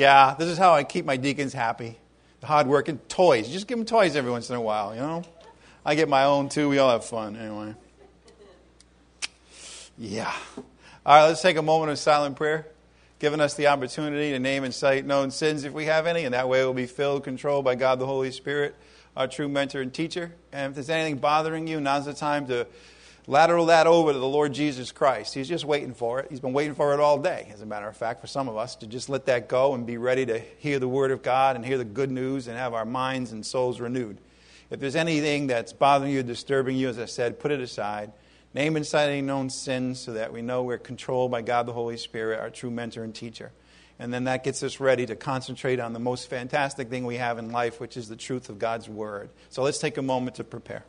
Yeah, this is how I keep my deacons happy. The hard working toys. Just give them toys every once in a while, you know. I get my own too. We all have fun anyway. Yeah. All right, let's take a moment of silent prayer, giving us the opportunity to name and cite known sins if we have any, and that way we'll be filled, controlled by God the Holy Spirit, our true mentor and teacher. And if there's anything bothering you, now's the time to lateral that over to the Lord Jesus Christ. He's just waiting for it. He's been waiting for it all day, as a matter of fact, for some of us, to just let that go and be ready to hear the Word of God and hear the good news and have our minds and souls renewed. If there's anything that's bothering you, disturbing you, as I said, put it aside. Name and cite any known sins so that we know we're controlled by God the Holy Spirit, our true mentor and teacher. And then that gets us ready to concentrate on the most fantastic thing we have in life, which is the truth of God's Word. So let's take a moment to prepare.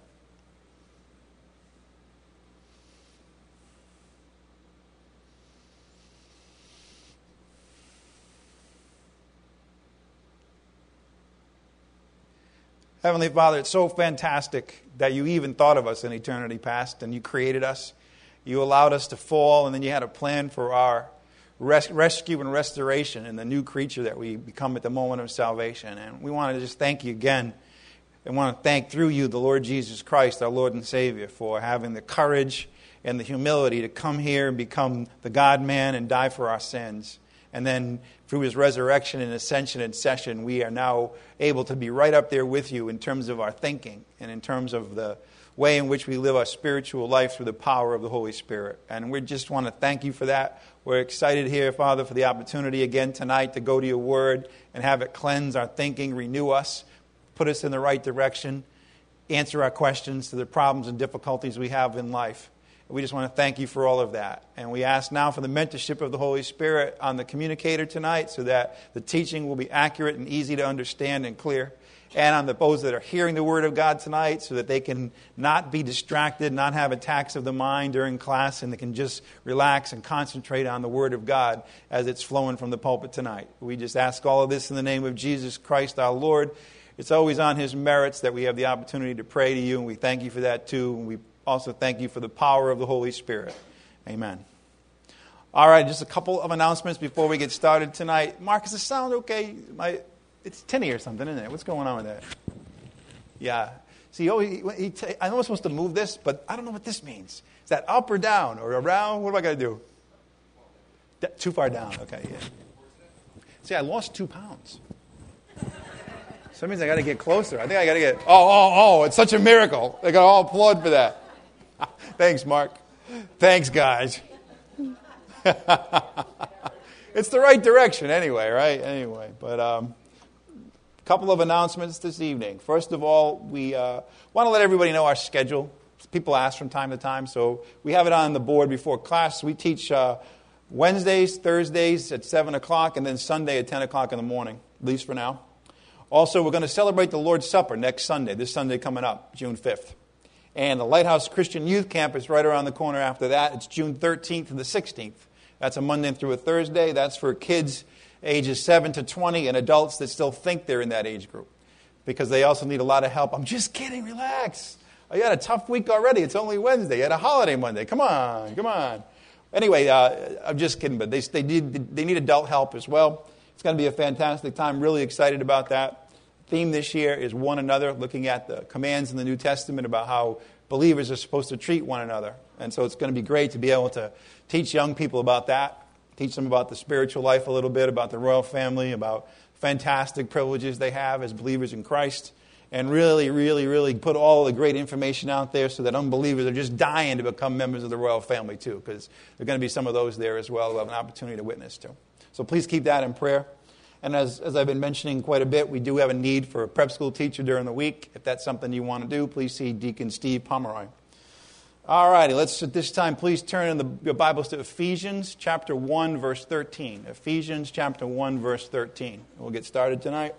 Heavenly Father, it's so fantastic that you even thought of us in eternity past, and you created us. You allowed us to fall, and then you had a plan for our rescue and restoration in the new creature that we become at the moment of salvation. And we want to just thank you again, and want to thank through you the Lord Jesus Christ, our Lord and Savior, for having the courage and the humility to come here and become the God-man and die for our sins. And then through his resurrection and ascension and session, we are now able to be right up there with you in terms of our thinking and in terms of the way in which we live our spiritual life through the power of the Holy Spirit. And we just want to thank you for that. We're excited here, Father, for the opportunity again tonight to go to your word and have it cleanse our thinking, renew us, put us in the right direction, answer our questions to the problems and difficulties we have in life. We just want to thank you for all of that. And we ask now for the mentorship of the Holy Spirit on the communicator tonight so that the teaching will be accurate and easy to understand and clear. And on those that are hearing the Word of God tonight so that they can not be distracted, not have attacks of the mind during class, and they can just relax and concentrate on the Word of God as it's flowing from the pulpit tonight. We just ask all of this in the name of Jesus Christ our Lord. It's always on His merits that we have the opportunity to pray to you, and we thank you for that too. And we also thank you for the power of the Holy Spirit. Amen. All right, just a couple of announcements before we get started tonight. Mark, does the sound okay? It's tinny or something, isn't it? What's going on with that? Yeah. See, I know I'm supposed to move this, but I don't know what this means. Is that up or down or around? What do I got to do? Too far down. Okay, yeah. See, I lost 2 pounds. So that means I got to get closer. I think I got to get... Oh, it's such a miracle. They got all applaud for that. Thanks, Mark. Thanks, guys. It's the right direction anyway, right? Anyway, but a couple of announcements this evening. First of all, we want to let everybody know our schedule. People ask from time to time, so we have it on the board before class. We teach Wednesdays, Thursdays at 7 o'clock, and then Sunday at 10 o'clock in the morning, at least for now. Also, we're going to celebrate the Lord's Supper next Sunday, this Sunday coming up, June 5th. And the Lighthouse Christian Youth Camp is right around the corner after that. It's June 13th to the 16th. That's a Monday through a Thursday. That's for kids ages 7 to 20 and adults that still think they're in that age group because they also need a lot of help. I'm just kidding. Relax. You had a tough week already. It's only Wednesday. You had a holiday Monday. Come on. Anyway, I'm just kidding, but they need adult help as well. It's going to be a fantastic time. Really excited about that. Theme this year is one another, looking at the commands in the New Testament about how believers are supposed to treat one another. And so it's going to be great to be able to teach young people about that, teach them about the spiritual life a little bit, about the royal family, about fantastic privileges they have as believers in Christ, and really, really, really put all the great information out there so that unbelievers are just dying to become members of the royal family too, because there are going to be some of those there as well who have an opportunity to witness to. So please keep that in prayer. And as I've been mentioning quite a bit, we do have a need for a prep school teacher during the week. If that's something you want to do, please see Deacon Steve Pomeroy. All righty, let's at this time please turn in your Bibles to Ephesians chapter 1, verse 13. Ephesians chapter 1, verse 13. We'll get started tonight.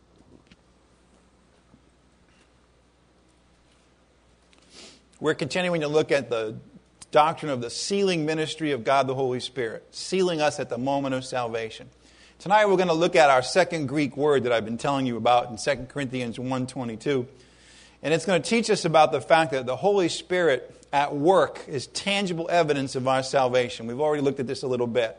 We're continuing to look at the doctrine of the sealing ministry of God the Holy Spirit, sealing us at the moment of salvation. Tonight we're going to look at our second Greek word that I've been telling you about in 2 Corinthians 1:22. And it's going to teach us about the fact that the Holy Spirit at work is tangible evidence of our salvation. We've already looked at this a little bit.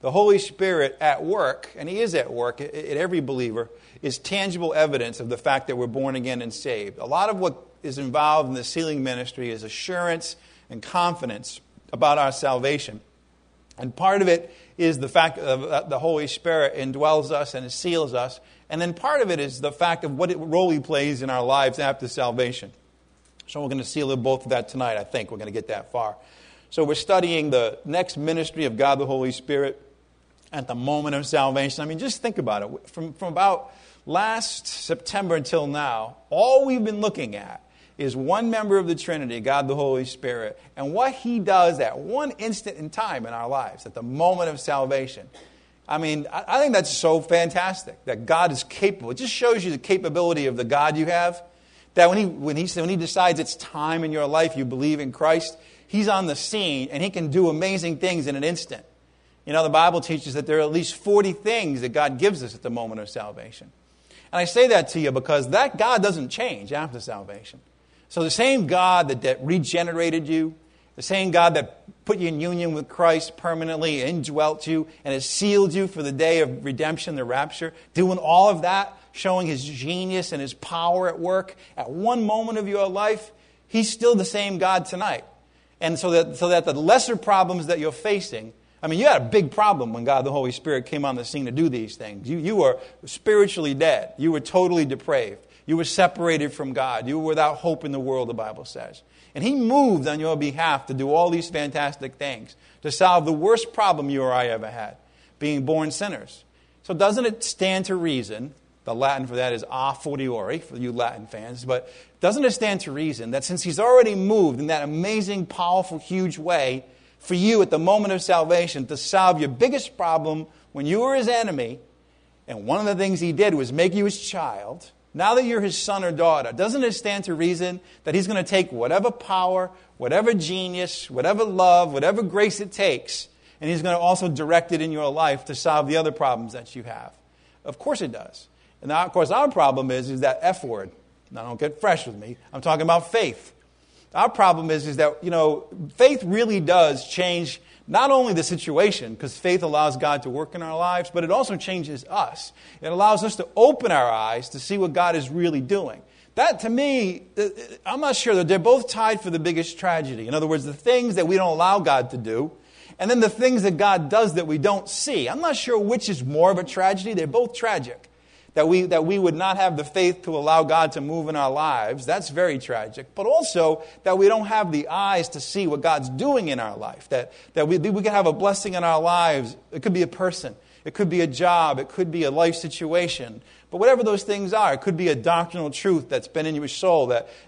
the Holy Spirit at work, and He is at work in every believer, is tangible evidence of the fact that we're born again and saved. A lot of what is involved in the sealing ministry is assurance and confidence about our salvation. And part of it is the fact that the Holy Spirit indwells us and seals us. And then part of it is the fact of what role He plays in our lives after salvation. So we're going to seal both of that tonight, I think. We're going to get that far. So we're studying the next ministry of God the Holy Spirit at the moment of salvation. I mean, just think about it. From about last September until now, all we've been looking at is one member of the Trinity, God the Holy Spirit, and what He does at one instant in time in our lives, at the moment of salvation. I mean, I think that's so fantastic, that God is capable. It just shows you the capability of the God you have, that when he decides it's time in your life, you believe in Christ, He's on the scene, and He can do amazing things in an instant. You know, the Bible teaches that there are at least 40 things that God gives us at the moment of salvation. And I say that to you because that God doesn't change after salvation. So the same God that regenerated you, the same God that put you in union with Christ permanently, indwelt you, and has sealed you for the day of redemption, the rapture, doing all of that, showing His genius and His power at work at one moment of your life, He's still the same God tonight. And so that the lesser problems that you're facing, I mean, you had a big problem when God the Holy Spirit came on the scene to do these things. You were spiritually dead. You were totally depraved. You were separated from God. You were without hope in the world, the Bible says. And He moved on your behalf to do all these fantastic things, to solve the worst problem you or I ever had, being born sinners. So doesn't it stand to reason, the Latin for that is a fortiori, for you Latin fans, but doesn't it stand to reason that since He's already moved in that amazing, powerful, huge way for you at the moment of salvation to solve your biggest problem when you were His enemy, and one of the things He did was make you His child, now that you're His son or daughter, doesn't it stand to reason that He's going to take whatever power, whatever genius, whatever love, whatever grace it takes, and He's going to also direct it in your life to solve the other problems that you have? Of course it does. And now, of course, our problem is that F word. Now, don't get fresh with me. I'm talking about faith. Our problem is that, you know, faith really does change not only the situation, because faith allows God to work in our lives, but it also changes us. It allows us to open our eyes to see what God is really doing. That, to me, I'm not sure that they're both tied for the biggest tragedy. In other words, the things that we don't allow God to do, and then the things that God does that we don't see. I'm not sure which is more of a tragedy. They're both tragic. That we would not have the faith to allow God to move in our lives, that's very tragic. But also that we don't have the eyes to see what God's doing in our life. That we can have a blessing in our lives. It could be a person. It could be a job. It could be a life situation. But whatever those things are, it could be a doctrinal truth that's been in your soul.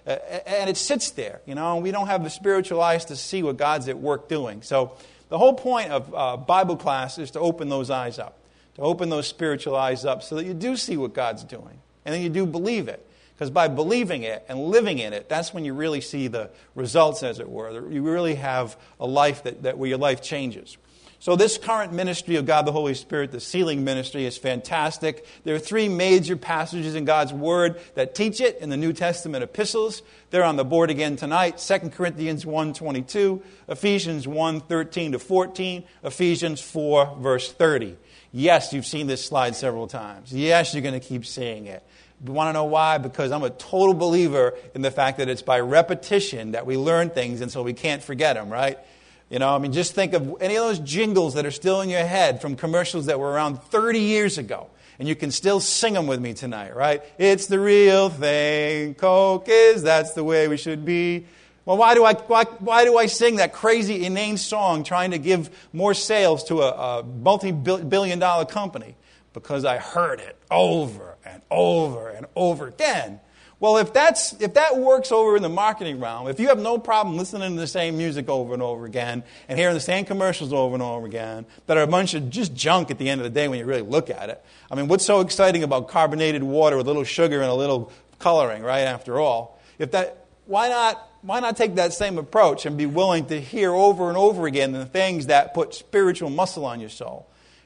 And it sits there, you know, and we don't have the spiritual eyes to see what God's at work doing. So the whole point of Bible class is to open those eyes up. To open those spiritual eyes up so that you do see what God's doing. And then you do believe it. Because by believing it and living in it, that's when you really see the results, as it were. You really have a life where your life changes. So this current ministry of God the Holy Spirit, the sealing ministry, is fantastic. There are 3 major passages in God's Word that teach it in the New Testament epistles. They're on the board again tonight. 2 Corinthians 1:22, Ephesians 1:13-14, Ephesians 4, verse 30. Yes, you've seen this slide several times. Yes, you're going to keep seeing it. You want to know why? Because I'm a total believer in the fact that it's by repetition that we learn things, and so we can't forget them, right? You know, I mean, just think of any of those jingles that are still in your head from commercials that were around 30 years ago. And you can still sing them with me tonight, right? It's the real thing. Coke is, that's the way we should be. Well, why do I sing that crazy, inane song trying to give more sales to a multi-billion-dollar company? Because I heard it over and over and over again. Well, if that works over in the marketing realm, if you have no problem listening to the same music over and over again and hearing the same commercials over and over again that are a bunch of just junk at the end of the day when you really look at it. I mean, what's so exciting about carbonated water with a little sugar and a little coloring, right, after all? Why not take that same approach and be willing to hear over and over again the things that put spiritual muscle on your soul?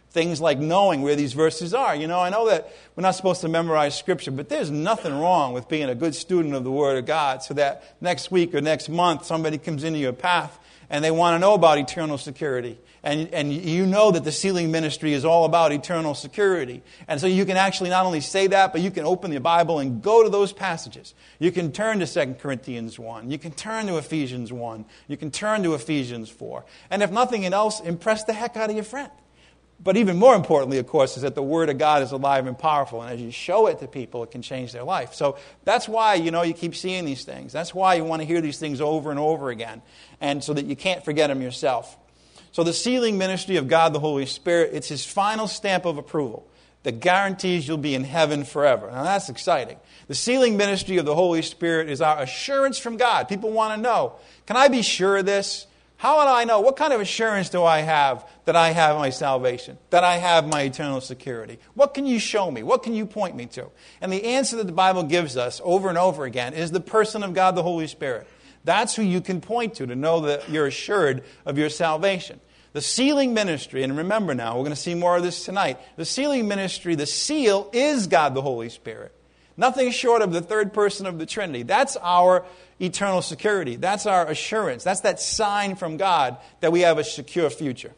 Things like knowing where these verses are. I know that we're not supposed to memorize Scripture, but there's nothing wrong with being a good student of the Word of God so that next week or next month somebody comes into your path and they want to know about eternal security. And you know that the sealing ministry is all about eternal security. And so you can actually not only say that, but you can open the Bible and go to those passages. You can turn to 2 Corinthians 1. You can turn to Ephesians 1. You can turn to Ephesians 4. And if nothing else, impress the heck out of your friend. But even more importantly, of course, is that the Word of God is alive and powerful. And as you show it to people, it can change their life. So that's why, you keep seeing these things. That's why you want to hear these things over and over again. And so that you can't forget them yourself. So the sealing ministry of God the Holy Spirit, it's His final stamp of approval that guarantees you'll be in heaven forever. Now that's exciting. The sealing ministry of the Holy Spirit is our assurance from God. People want to know, can I be sure of this? How do I know? What kind of assurance do I have that I have my salvation? That I have my eternal security? What can you show me? What can you point me to? And the answer that the Bible gives us over and over again is the person of God the Holy Spirit. That's who you can point to know that you're assured of your salvation. The sealing ministry, and remember now, we're going to see more of this tonight. The sealing ministry, the seal is God the Holy Spirit. Nothing short of the third person of the Trinity. That's our eternal security. That's our assurance. That's that sign from God that we have a secure future.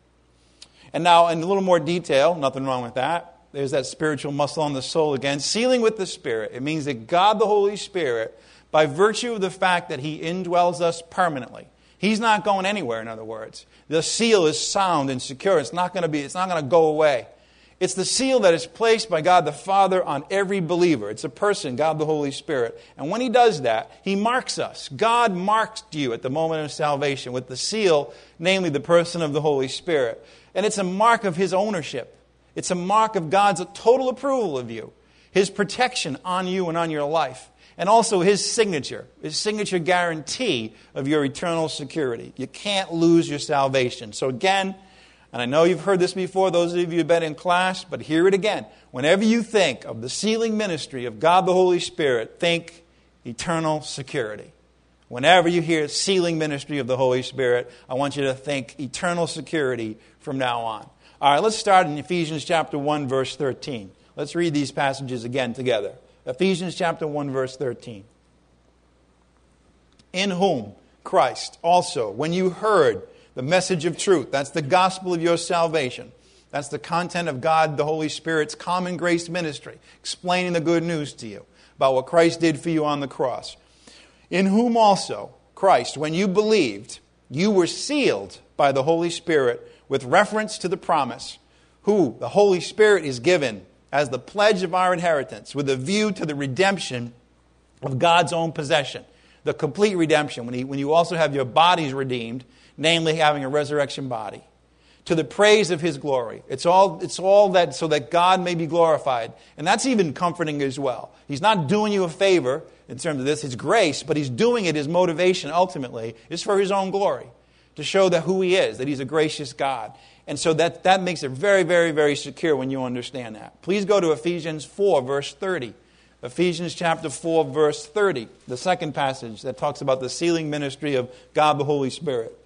And now, in a little more detail, nothing wrong with that. There's that spiritual muscle on the soul again. Sealing with the Spirit. It means that God the Holy Spirit, by virtue of the fact that He indwells us permanently. He's not going anywhere, in other words. The seal is sound and secure. It's not going to go away. It's the seal that is placed by God the Father on every believer. It's a person, God the Holy Spirit. And when He does that, He marks us. God marked you at the moment of salvation with the seal, namely the person of the Holy Spirit. And it's a mark of His ownership. It's a mark of God's total approval of you. His protection on you and on your life. And also His signature guarantee of your eternal security. You can't lose your salvation. So again, and I know you've heard this before, those of you who have been in class, but hear it again. Whenever you think of the sealing ministry of God the Holy Spirit, think eternal security. Whenever you hear sealing ministry of the Holy Spirit, I want you to think eternal security from now on. All right, let's start in Ephesians chapter 1, verse 13. Let's read these passages again together. Ephesians chapter 1, verse 13. In whom, Christ, also, when you heard the message of truth, that's the gospel of your salvation. That's the content of God, the Holy Spirit's common grace ministry, explaining the good news to you about what Christ did for you on the cross. In whom also, Christ, when you believed, you were sealed by the Holy Spirit with reference to the promise, who the Holy Spirit is given as the pledge of our inheritance with a view to the redemption of God's own possession. The complete redemption, when you also have your bodies redeemed, namely having a resurrection body, to the praise of His glory. It's all that so that God may be glorified. And that's even comforting as well. He's not doing you a favor in terms of this, His grace, but He's doing it, His motivation ultimately is for His own glory, to show that who He is, that He's a gracious God. And so that makes it very, very, very secure when you understand that. Please go to Ephesians 4, verse 30. Ephesians chapter 4, verse 30, the second passage that talks about the sealing ministry of God the Holy Spirit.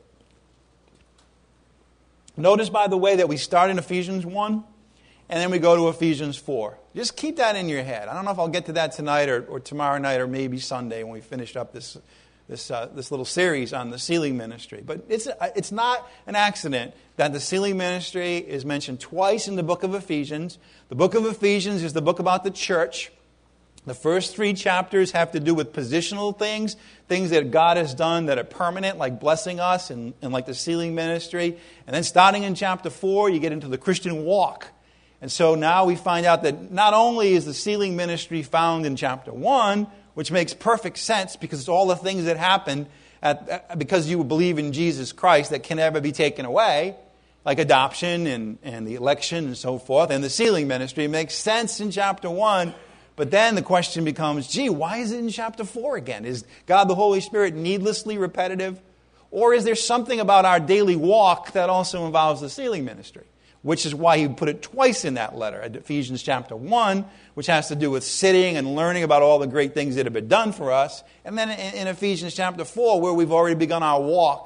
Notice, by the way, that we start in Ephesians 1, and then we go to Ephesians 4. Just keep that in your head. I don't know if I'll get to that tonight or tomorrow night or maybe Sunday when we finish up this little series on the sealing ministry. But it's not an accident that the sealing ministry is mentioned twice in the book of Ephesians. The book of Ephesians is the book about the church. The first 3 chapters have to do with positional things that God has done that are permanent, like blessing us and like the sealing ministry. And then starting in chapter 4, you get into the Christian walk. And so now we find out that not only is the sealing ministry found in chapter 1, which makes perfect sense because it's all the things that happen because you believe in Jesus Christ that can never be taken away, like adoption and the election and so forth. And the sealing ministry makes sense in chapter 1. But then the question becomes, why is it in chapter 4 again? Is God the Holy Spirit needlessly repetitive? Or is there something about our daily walk that also involves the sealing ministry? Which is why he put it twice in that letter. Ephesians chapter 1, which has to do with sitting and learning about all the great things that have been done for us. And then in Ephesians chapter 4, where we've already begun our walk.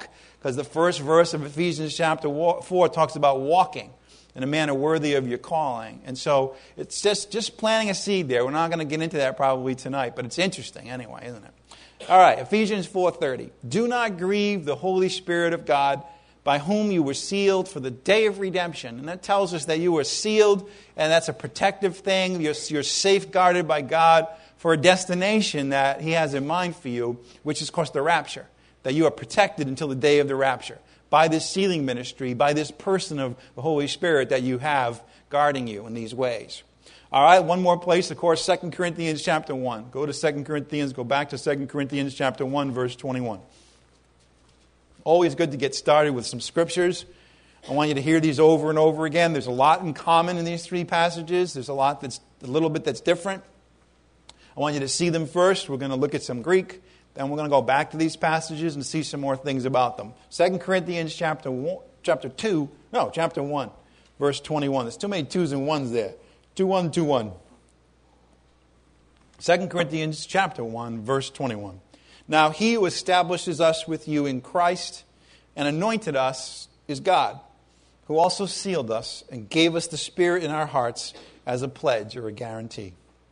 because the first verse of Ephesians chapter 4 talks about walking in a manner worthy of your calling. And so it's just planting a seed there. We're not going to get into that probably tonight, but it's interesting anyway, isn't it? All right, Ephesians 4:30. Do not grieve the Holy Spirit of God, by whom you were sealed for the day of redemption. And that tells us that you were sealed, and that's a protective thing. You're safeguarded by God for a destination that He has in mind for you, which is, of course, the rapture. That you are protected until the day of the rapture by this sealing ministry, by this person of the Holy Spirit that you have guarding you in these ways. All right, one more place, of course, 2 Corinthians chapter 1. Go to 2 Corinthians, go back to 2 Corinthians chapter 1, verse 21. Always good to get started with some scriptures. I want you to hear these over and over again. There's a lot in common in these three passages. There's a lot that's a little bit that's different. I want you to see them first. We're going to look at some Greek. Then we're going to go back to these passages and see some more things about them. 2 Corinthians chapter 1, verse 21. There's too many twos and ones there. 2-1, 2-1. 2 Corinthians chapter 1, verse 21. Now He who establishes us with you in Christ and anointed us is God, who also sealed us and gave us the Spirit in our hearts as a pledge or a guarantee.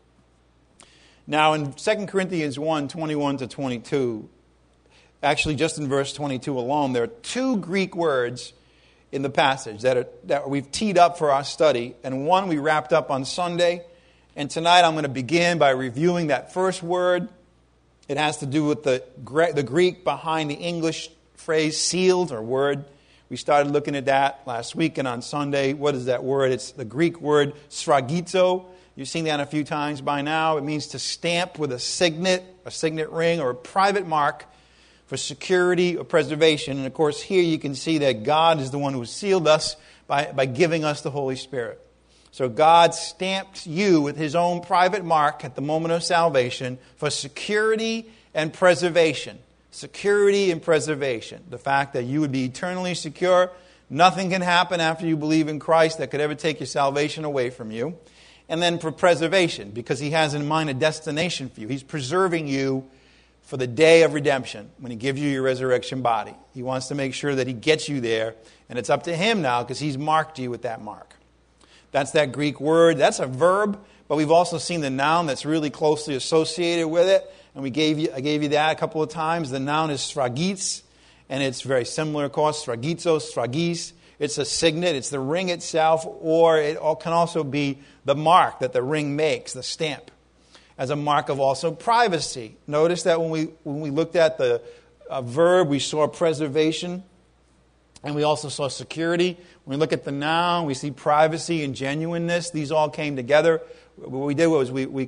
Now in 2 Corinthians 1, 21 to 22, actually just in verse 22 alone, there are two Greek words in the passage that we've teed up for our study, and one we wrapped up on Sunday. And tonight I'm going to begin by reviewing that first word. It has to do with the Greek behind the English phrase sealed or word. We started looking at that last week and on Sunday. What is that word? It's the Greek word sphragizo. You've seen that a few times by now. It means to stamp with a signet ring, or a private mark for security or preservation. And of course, here you can see that God is the one who sealed us by giving us the Holy Spirit. So God stamped you with His own private mark at the moment of salvation for security and preservation. Security and preservation. The fact that you would be eternally secure. Nothing can happen after you believe in Christ that could ever take your salvation away from you. And then for preservation, because He has in mind a destination for you. He's preserving you for the day of redemption when He gives you your resurrection body. He wants to make sure that He gets you there. And it's up to Him now because He's marked you with that mark. That's that Greek word. That's a verb, but we've also seen the noun that's really closely associated with it. And I gave you that a couple of times. The noun is sphragiz, and it's very similar, of course, sphragizo, sphragiz. It's a signet, it's the ring itself, or it can also be the mark that the ring makes, the stamp, as a mark of also privacy. Notice that when we looked at the verb, we saw preservation, and we also saw security. When we look at the noun, we see privacy and genuineness. These all came together. What we did was we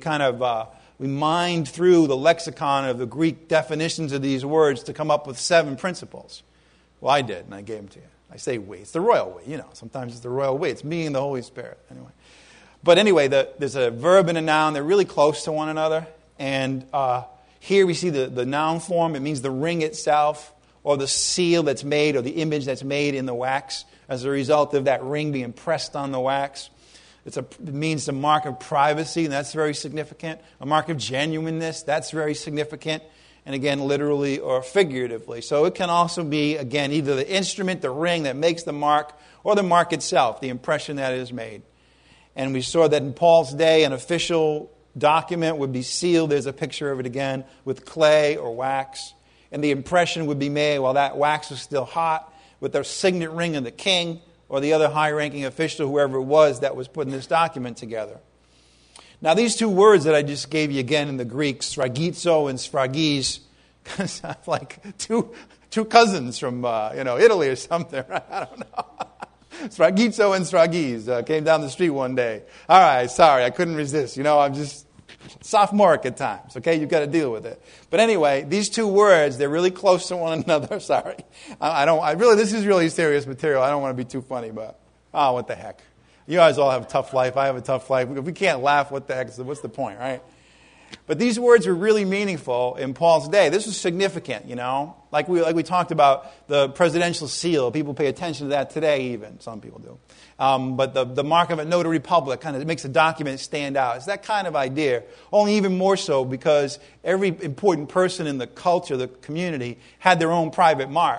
mined through the lexicon of the Greek definitions of these words to come up with 7 principles. Well, I did, and I gave them to you. I say we. It's the royal we. Sometimes it's the royal we. It's me and the Holy Spirit. But anyway, there's a verb and a noun. They're really close to one another. And here we see the noun form. It means the ring itself, or the seal that's made, or the image that's made in the wax as a result of that ring being pressed on the wax. It means the mark of privacy, and that's very significant. A mark of genuineness, that's very significant. And again, literally or figuratively. So it can also be, again, either the instrument, the ring that makes the mark, or the mark itself, the impression that is made. And we saw that in Paul's day, an official document would be sealed. There's a picture of it again with clay or wax. And the impression would be made while that wax was still hot with the signet ring of the king or the other high-ranking official, whoever it was that was putting this document together. Now, these two words that I just gave you again in the Greek, sphragizo and sphragiz, sound like two cousins from Italy or something. Right? I don't know. Sphragizo and sphragiz came down the street one day. All right, sorry, I couldn't resist. I'm just sophomoric at times. Okay, you've got to deal with it. But anyway, these two words, they're really close to one another. Sorry, this is really serious material. I don't want to be too funny, but what the heck. You guys all have a tough life. I have a tough life. If we can't laugh, what the heck? What's the point, right? But these words were really meaningful in Paul's day. This was significant, Like we talked about the presidential seal. People pay attention to that today even. Some people do. But the mark of a notary public kind of makes a document stand out. It's that kind of idea. Only even more so because every important person in the culture, the community, had their own private mark.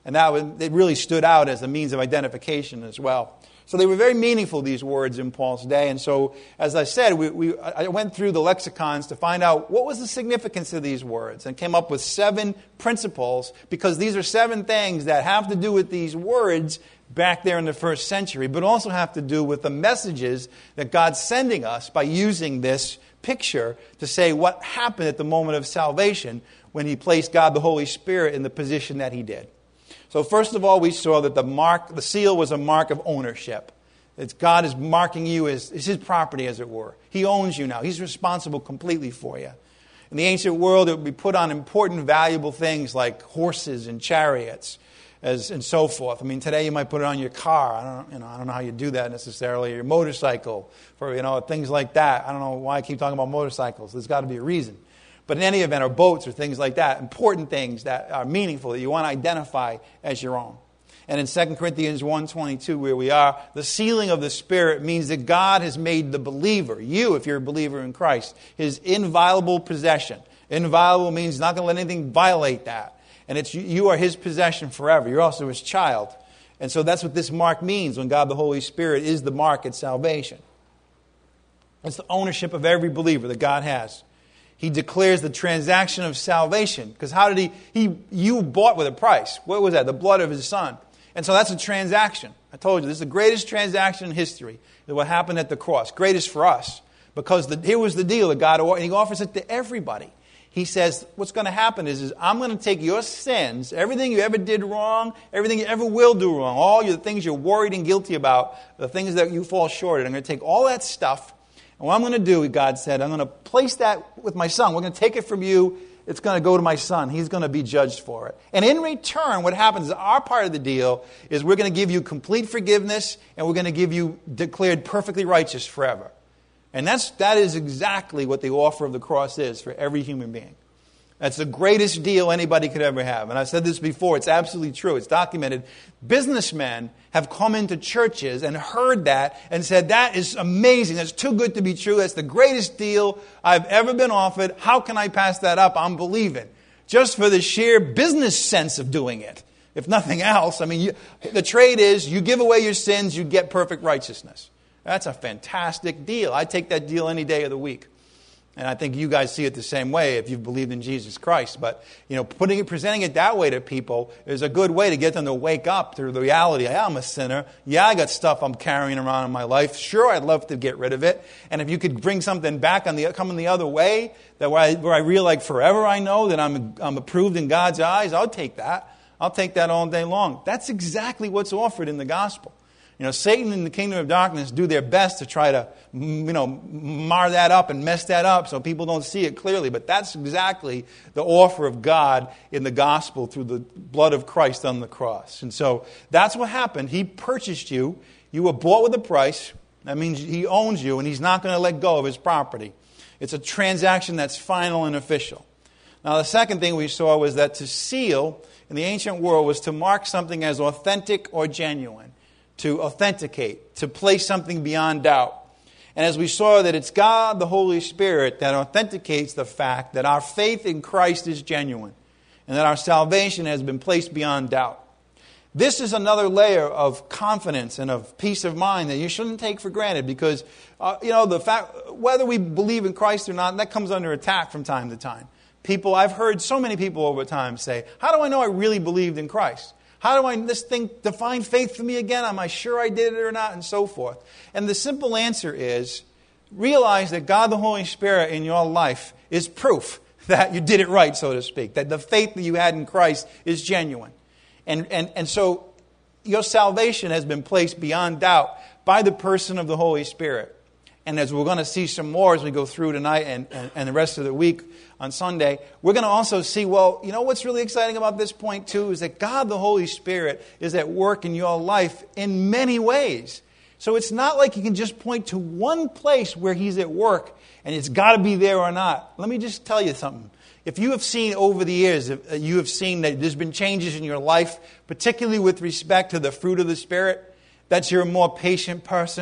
And it really stood out as a means of identification as well. So they were very meaningful, these words in Paul's day. And so, as I said, I went through the lexicons to find out what was the significance of these words and came up with 7 principles, because these are 7 things that have to do with these words back there in the first century, but also have to do with the messages that God's sending us by using this picture to say what happened at the moment of salvation when he placed God the Holy Spirit in the position that he did. So first of all, we saw that the seal was a mark of ownership. God is marking you as his property, as it were. He owns you now. He's responsible completely for you. In the ancient world, it would be put on important, valuable things like horses and chariots, and so forth. I mean, today you might put it on your car. I don't know how you do that necessarily. Your motorcycle, for things like that. I don't know why I keep talking about motorcycles. There's got to be a reason. But in any event, or boats or things like that, important things that are meaningful that you want to identify as your own. And in 2 Corinthians 1:22, where we are, the sealing of the Spirit means that God has made the believer, you, if you're a believer in Christ, his inviolable possession. Inviolable means not going to let anything violate that. And you are his possession forever. You're also his child. And so that's what this mark means when God the Holy Spirit is the mark at salvation. It's the ownership of every believer that God has. He declares the transaction of salvation. Because how did you bought with a price. What was that? The blood of his son. And so that's a transaction. I told you, this is the greatest transaction in history. What happened at the cross. Greatest for us. Because here was the deal that God, and he offers it to everybody. He says, what's going to happen is I'm going to take your sins, everything you ever did wrong, everything you ever will do wrong, all the things you're worried and guilty about, the things that you fall short of. I'm going to take all that stuff. And what I'm going to do, God said, I'm going to place that with my son. We're going to take it from you. It's going to go to my son. He's going to be judged for it. And in return, what happens is our part of the deal is we're going to give you complete forgiveness, and we're going to give you declared perfectly righteous forever. And that is exactly what the offer of the cross is for every human being. That's the greatest deal anybody could ever have. And I've said this before, it's absolutely true. It's documented. Businessmen have come into churches and heard that and said, that is amazing. That's too good to be true. That's the greatest deal I've ever been offered. How can I pass that up? I'm believing. Just for the sheer business sense of doing it. If nothing else, I mean, the trade is you give away your sins, you get perfect righteousness. That's a fantastic deal. I take that deal any day of the week. And I think you guys see it the same way if you've believed in Jesus Christ. But, presenting it that way to people is a good way to get them to wake up to the reality. Yeah, I'm a sinner. Yeah, I got stuff I'm carrying around in my life. Sure, I'd love to get rid of it. And if you could bring something back coming the other way, that where I real like forever I know that I'm approved in God's eyes, I'll take that. I'll take that all day long. That's exactly what's offered in the gospel. Satan and the kingdom of darkness do their best to try to, mar that up and mess that up so people don't see it clearly. But that's exactly the offer of God in the gospel through the blood of Christ on the cross. And so that's what happened. He purchased you. You were bought with a price. That means he owns you, and he's not going to let go of his property. It's a transaction that's final and official. Now, the second thing we saw was that to seal in the ancient world was to mark something as authentic or genuine. To authenticate, to place something beyond doubt. And as we saw that it's God, the Holy Spirit, that authenticates the fact that our faith in Christ is genuine and that our salvation has been placed beyond doubt. This is another layer of confidence and of peace of mind that you shouldn't take for granted because, the fact, whether we believe in Christ or not, that comes under attack from time to time. I've heard so many people over time say, how do I know I really believed in Christ? How do this thing define faith for me again? Am I sure I did it or not? And so forth. And the simple answer is, realize that God the Holy Spirit in your life is proof that you did it right, so to speak. That the faith that you had in Christ is genuine. And so your salvation has been placed beyond doubt by the person of the Holy Spirit. And as we're going to see some more as we go through tonight and the rest of the week on Sunday, we're going to also see, what's really exciting about this point too is that God the Holy Spirit is at work in your life in many ways. So it's not like you can just point to one place where He's at work and it's got to be there or not. Let me just tell you something. If you have seen over the years, you have seen that there's been changes in your life, particularly with respect to the fruit of the Spirit, that you're a more patient person,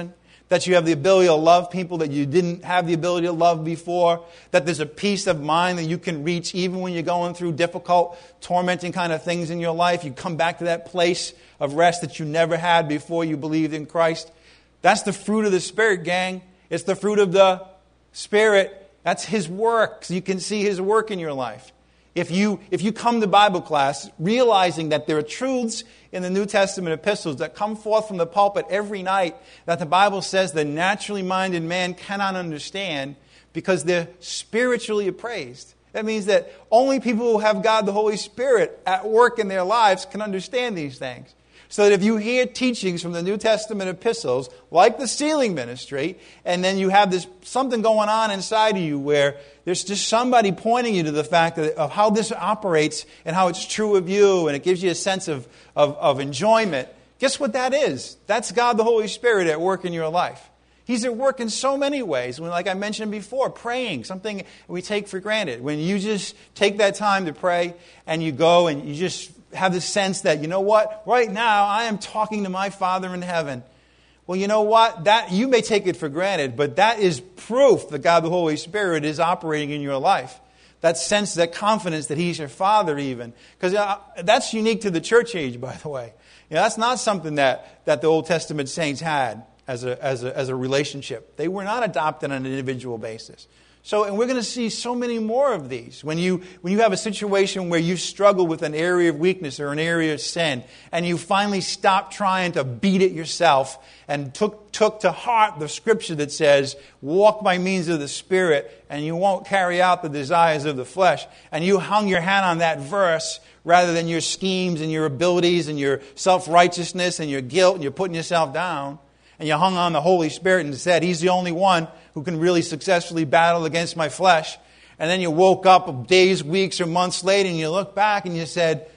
that you have the ability to love people that you didn't have the ability to love before, that there's a peace of mind that you can reach even when you're going through difficult, tormenting kind of things in your life. You come back to that place of rest that you never had before you believed in Christ. That's the fruit of the Spirit, gang. It's the fruit of the Spirit. That's His work. So you can see His work in your life. If you come to Bible class realizing that there are truths in the New Testament epistles that come forth from the pulpit every night that the Bible says the naturally minded man cannot understand because they're spiritually appraised. That means that only people who have God the Holy Spirit at work in their lives can understand these things. So that if you hear teachings from the New Testament epistles, like the sealing ministry, and then you have this something going on inside of you where there's just somebody pointing you to the fact of how this operates and how it's true of you, and it gives you a sense of enjoyment, guess what that is? That's God the Holy Spirit at work in your life. He's at work in so many ways. Like I mentioned before, praying, something we take for granted. When you just take that time to pray and you go and you just have the sense that, you know what, right now I am talking to my Father in heaven. Well, you know what, that you may take it for granted, but that is proof that God the Holy Spirit is operating in your life. That sense, that confidence that He's your Father even. Because that's unique to the church age, by the way. That's not something that the Old Testament saints had as a relationship. They were not adopted on an individual basis. So, and we're going to see so many more of these. When you have a situation where you struggle with an area of weakness or an area of sin, and you finally stop trying to beat it yourself and took to heart the scripture that says, walk by means of the Spirit, and you won't carry out the desires of the flesh, and you hung your hat on that verse rather than your schemes and your abilities and your self-righteousness and your guilt, and you're putting yourself down, and you hung on the Holy Spirit and said, He's the only one who can really successfully battle against my flesh. And then you woke up days, weeks, or months later and you look back and you said,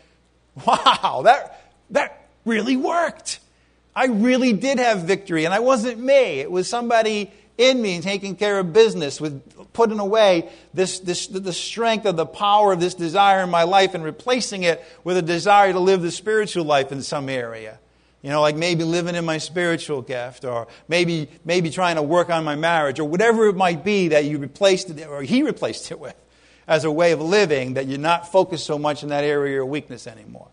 wow, that really worked. I really did have victory. And I wasn't me. It was somebody in me taking care of business, with putting away the strength of the power of this desire in my life and replacing it with a desire to live the spiritual life in some area. Like maybe living in my spiritual gift, or maybe trying to work on my marriage, or whatever it might be that you replaced it, or He replaced it with, as a way of living, that you're not focused so much in that area of weakness anymore.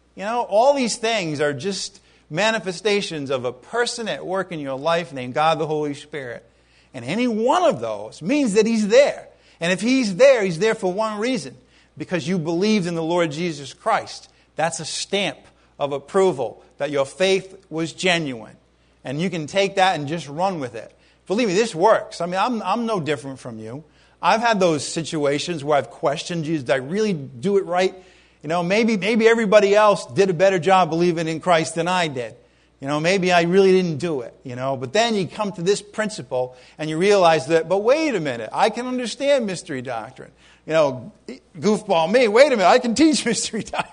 All these things are just manifestations of a person at work in your life named God the Holy Spirit. And any one of those means that He's there. And if He's there for one reason, because you believed in the Lord Jesus Christ. That's a stamp of approval that your faith was genuine. And you can take that and just run with it. Believe me, this works. I mean, I'm no different from you. I've had those situations where I've questioned, Jesus, did I really do it right? Maybe everybody else did a better job believing in Christ than I did. Maybe I really didn't do it. But then you come to this principle and you realize that, but wait a minute, I can understand mystery doctrine. Goofball me, wait a minute, I can teach mystery doctrine.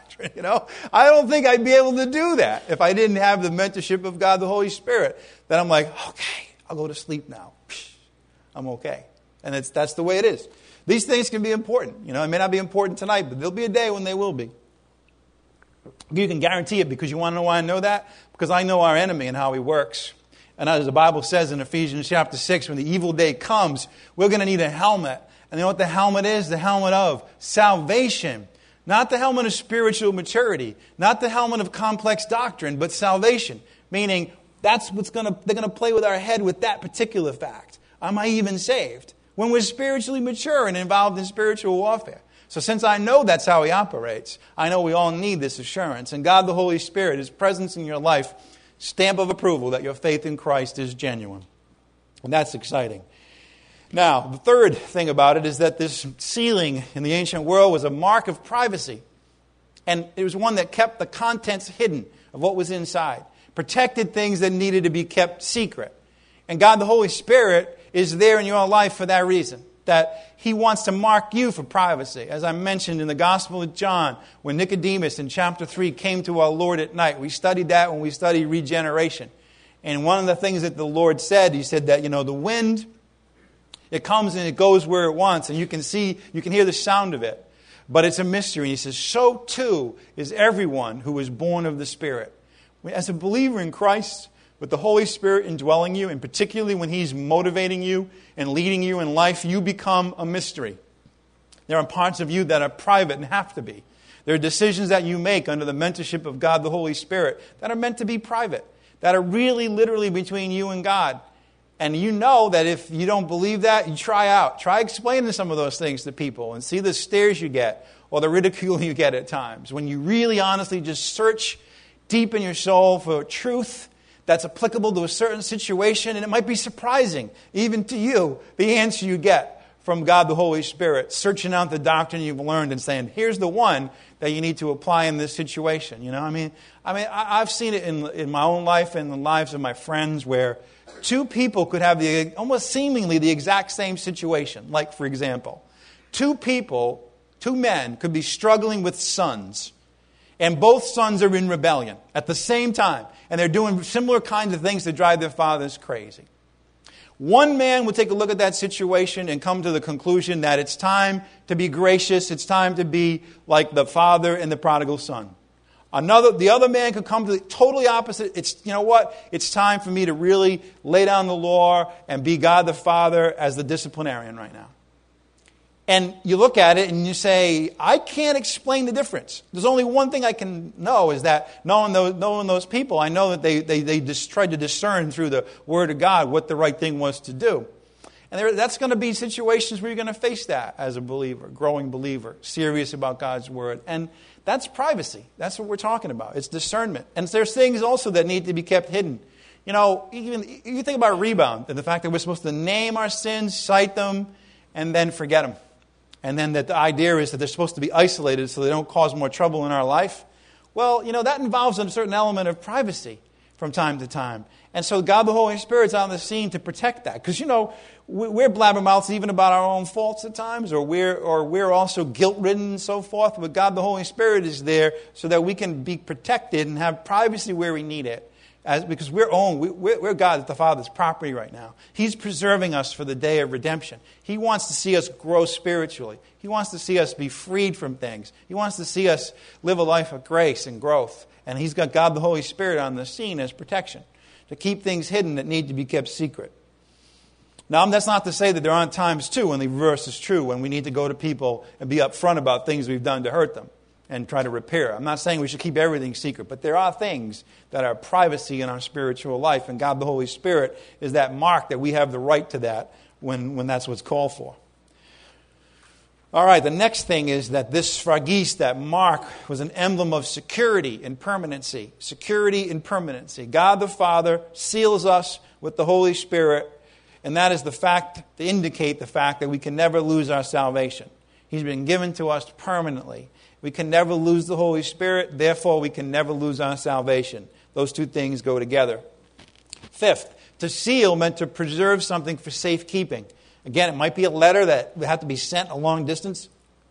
I don't think I'd be able to do that if I didn't have the mentorship of God the Holy Spirit. Then I'm like, okay, I'll go to sleep now. I'm okay. And that's the way it is. These things can be important. It may not be important tonight, but there'll be a day when they will be. You can guarantee it, because you want to know why I know that? Because I know our enemy and how he works. And as the Bible says in Ephesians chapter 6, when the evil day comes, we're going to need a helmet. And you know what the helmet is? The helmet of salvation. Not the helmet of spiritual maturity. Not the helmet of complex doctrine, but salvation. Meaning, that's they're going to play with our head with that particular fact. Am I even saved? When we're spiritually mature and involved in spiritual warfare. So since I know that's how he operates, I know we all need this assurance. And God the Holy Spirit, His presence in your life, stamp of approval that your faith in Christ is genuine. And that's exciting. Now, the third thing about it is that this sealing in the ancient world was a mark of privacy. And it was one that kept the contents hidden of what was inside. Protected things that needed to be kept secret. And God the Holy Spirit is there in your life for that reason. That He wants to mark you for privacy. As I mentioned in the Gospel of John, when Nicodemus in chapter 3 came to our Lord at night. We studied that when we studied regeneration. And one of the things that the Lord said, He said that, the wind, it comes and it goes where it wants. And you can hear the sound of it. But it's a mystery. And He says, so too is everyone who is born of the Spirit. As a believer in Christ, with the Holy Spirit indwelling you, and particularly when He's motivating you and leading you in life, you become a mystery. There are parts of you that are private and have to be. There are decisions that you make under the mentorship of God the Holy Spirit that are meant to be private, that are really literally between you and God. And you know that if you don't believe that, you try out. Try explaining some of those things to people and see the stares you get or the ridicule you get at times. When you really honestly just search deep in your soul for truth that's applicable to a certain situation, and it might be surprising, even to you, the answer you get from God the Holy Spirit, searching out the doctrine you've learned and saying, here's the one that you need to apply in this situation. You know, I've seen it in my own life and the lives of my friends where two people could have almost seemingly the exact same situation. Like, for example, two men could be struggling with sons, and both sons are in rebellion at the same time, and they're doing similar kinds of things that drive their fathers crazy. One man would take a look at that situation and come to the conclusion that it's time to be gracious, it's time to be like the father and the prodigal son. The other man could come to the totally opposite. It's time for me to really lay down the law and be God the Father as the disciplinarian right now. And you look at it and you say, I can't explain the difference. There's only one thing I can know, is that knowing those people, I know that they just tried to discern through the Word of God what the right thing was to do. And that's going to be situations where you're going to face that as a believer, growing believer, serious about God's Word. And that's privacy. That's what we're talking about. It's discernment. And there's things also that need to be kept hidden. You know, even you think about rebound and the fact that we're supposed to name our sins, cite them, and then forget them. And then that the idea is that they're supposed to be isolated so they don't cause more trouble in our life. Well, that involves a certain element of privacy from time to time. And so God the Holy Spirit's on the scene to protect that. Because, we're blabbermouths even about our own faults at times, or we're also guilt-ridden and so forth. But God the Holy Spirit is there so that we can be protected and have privacy where we need it. Because we're God the Father's property right now. He's preserving us for the day of redemption. He wants to see us grow spiritually. He wants to see us be freed from things. He wants to see us live a life of grace and growth. And He's got God the Holy Spirit on the scene as protection, to keep things hidden that need to be kept secret. Now, that's not to say that there aren't times, too, when the reverse is true, when we need to go to people and be upfront about things we've done to hurt them and try to repair. I'm not saying we should keep everything secret, but there are things that are privacy in our spiritual life, and God the Holy Spirit is that mark that we have the right to that when that's what's called for. All right, the next thing is that this phragis, that mark, was an emblem of security and permanency. Security and permanency. God the Father seals us with the Holy Spirit, and that is the fact to indicate the fact that we can never lose our salvation. He's been given to us permanently. We can never lose the Holy Spirit, therefore we can never lose our salvation. Those two things go together. Fifth, to seal meant to preserve something for safekeeping. Again, it might be a letter that would have to be sent a long distance.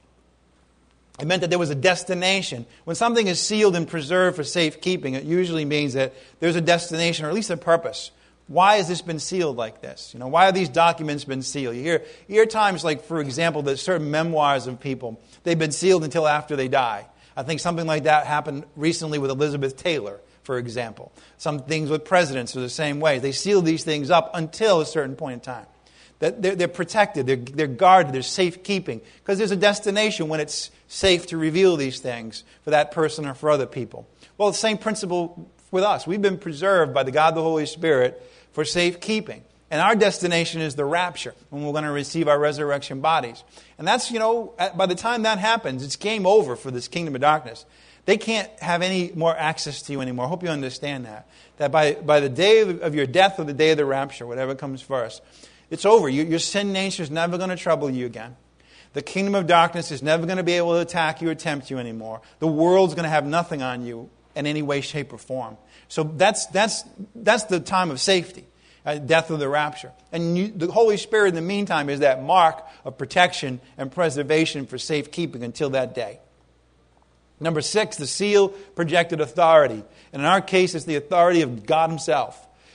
It meant that there was a destination. When something is sealed and preserved for safekeeping, it usually means that there's a destination, or at least a purpose. Why has this been sealed like this? Why have these documents been sealed? You hear times like, for example, that certain memoirs of people, they've been sealed until after they die. I think something like that happened recently with Elizabeth Taylor, for example. Some things with presidents are the same way. They seal these things up until a certain point in time. That they're protected, they're guarded, there's safekeeping. Because there's a destination when it's safe to reveal these things for that person or for other people. Well, the same principle with us. We've been preserved by the God the Holy Spirit for safekeeping. And our destination is the rapture, when we're going to receive our resurrection bodies. And that's, by the time that happens, it's game over for this kingdom of darkness. They can't have any more access to you anymore. I hope you understand that. That by the day of your death or the day of the rapture, whatever comes first, it's over. Your sin nature is never going to trouble you again. The kingdom of darkness is never going to be able to attack you or tempt you anymore. The world's going to have nothing on you in any way, shape, or form. So that's the time of safety, death of the rapture. And the Holy Spirit in the meantime is that mark of protection and preservation for safekeeping until that day. Number 6, the seal projected authority. And in our case, it's the authority of God Himself.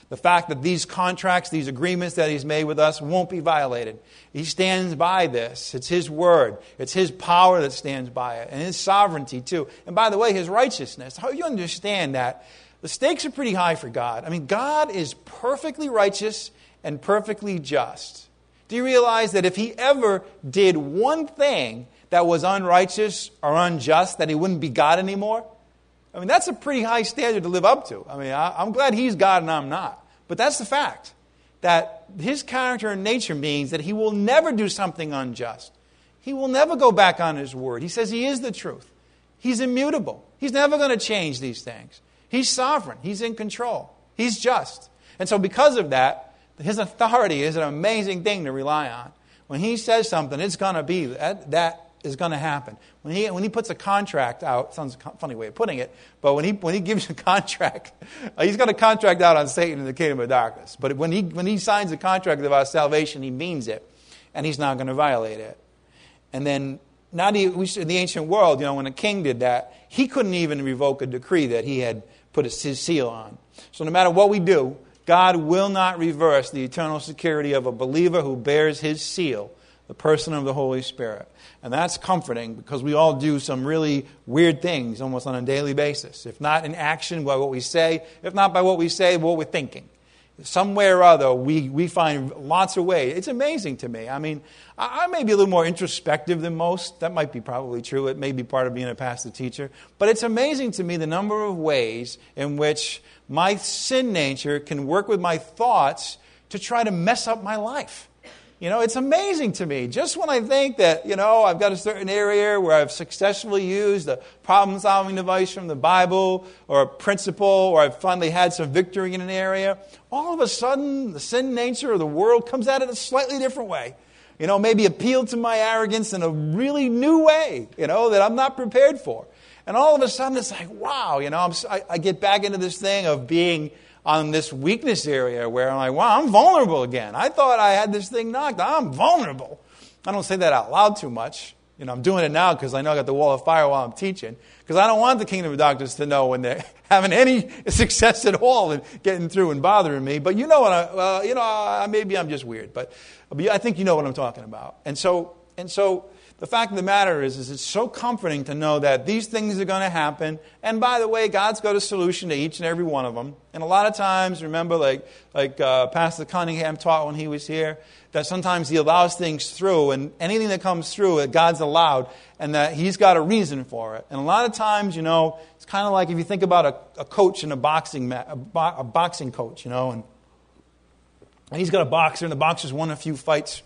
The fact that these contracts, these agreements that He's made with us won't be violated. He stands by this. It's His word. It's His power that stands by it. And His sovereignty too. And by the way, His righteousness. How you understand that? The stakes are pretty high for God. I mean, God is perfectly righteous and perfectly just. Do you realize that if He ever did one thing that was unrighteous or unjust, that He wouldn't be God anymore? I mean, that's a pretty high standard to live up to. I mean, I'm glad He's God and I'm not. But that's the fact. That His character and nature means that He will never do something unjust. He will never go back on His word. He says He is the truth. He's immutable. He's never going to change these things. He's sovereign. He's in control. He's just. And so because of that, His authority is an amazing thing to rely on. When He says something, it's going to be, that is going to happen. When he puts a contract out, sounds a funny way of putting it, but when he gives a contract, He's got a contract out on Satan in the kingdom of darkness. But when he signs a contract of our salvation, He means it, and He's not going to violate it. And then, in the ancient world, when a king did that, he couldn't even revoke a decree that he had put his seal on. So no matter what we do, God will not reverse the eternal security of a believer who bears His seal, the person of the Holy Spirit. And that's comforting because we all do some really weird things almost on a daily basis. If not in action by what we say, if not by what we say, what we're thinking. Somewhere or other, we find lots of ways. It's amazing to me. I mean, I may be a little more introspective than most. That might be probably true. It may be part of being a pastor teacher. But it's amazing to me the number of ways in which my sin nature can work with my thoughts to try to mess up my life. It's amazing to me. Just when I think that, I've got a certain area where I've successfully used a problem-solving device from the Bible or a principle, or I've finally had some victory in an area, all of a sudden the sin nature of the world comes at it a slightly different way. Maybe appeal to my arrogance in a really new way, that I'm not prepared for. And all of a sudden it's like, wow, I get back into this thing of being on this weakness area where I'm like, wow, I'm vulnerable again. I thought I had this thing knocked. I'm vulnerable. I don't say that out loud too much. I'm doing it now because I know I got the wall of fire while I'm teaching. Because I don't want the kingdom of darkness to know when they're having any success at all and getting through and bothering me. But maybe I'm just weird. But I think you know what I'm talking about. And so the fact of the matter is it's so comforting to know that these things are going to happen. And by the way, God's got a solution to each and every one of them. And a lot of times, remember, like Pastor Cunningham taught when he was here, that sometimes He allows things through, and anything that comes through, that God's allowed, and that He's got a reason for it. And a lot of times, it's kind of like if you think about a coach in a boxing coach, and he's got a boxer, and the boxer's won a few fights,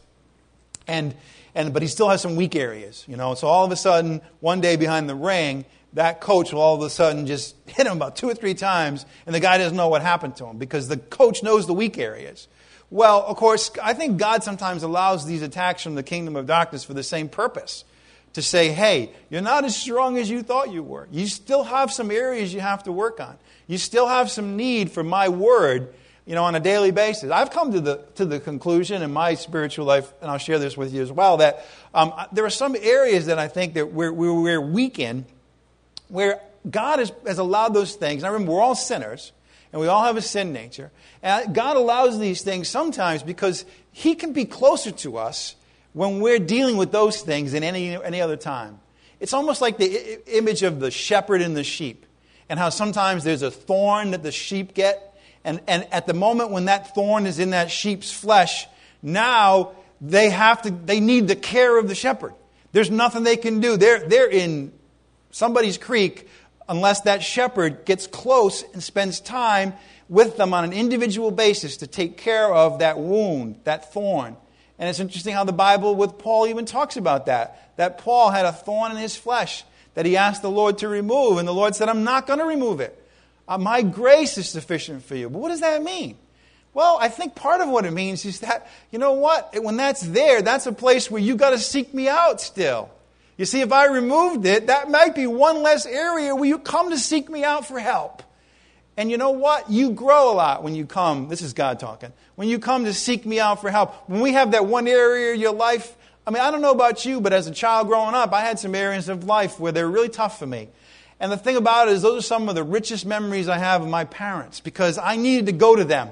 but he still has some weak areas, So all of a sudden, one day behind the ring, that coach will all of a sudden just hit him about 2 or 3 times, and the guy doesn't know what happened to him because the coach knows the weak areas. Well, of course, I think God sometimes allows these attacks from the kingdom of darkness for the same purpose. To say, hey, you're not as strong as you thought you were. You still have some areas you have to work on. You still have some need for my word, on a daily basis. I've come to the conclusion in my spiritual life, and I'll share this with you as well, that there are some areas that I think that we're weak in, where God has allowed those things. And I remember we're all sinners, and we all have a sin nature. And God allows these things sometimes because He can be closer to us when we're dealing with those things than any other time. It's almost like the image of the shepherd and the sheep, and how sometimes there's a thorn that the sheep get. And at the moment when that thorn is in that sheep's flesh, now they need the care of the shepherd. There's nothing they can do. They're in somebody's creek unless that shepherd gets close and spends time with them on an individual basis to take care of that wound, that thorn. And it's interesting how the Bible with Paul even talks about that Paul had a thorn in his flesh that he asked the Lord to remove, and the Lord said, I'm not going to remove it. My grace is sufficient for you. But what does that mean? Well, I think part of what it means is that, when that's there, that's a place where you've got to seek me out still. You see, if I removed it, that might be one less area where you come to seek me out for help. And you know what? You grow a lot when you come. This is God talking. When you come to seek me out for help. When we have that one area of your life, I don't know about you, but as a child growing up, I had some areas of life where they're really tough for me. And the thing about it is those are some of the richest memories I have of my parents because I needed to go to them.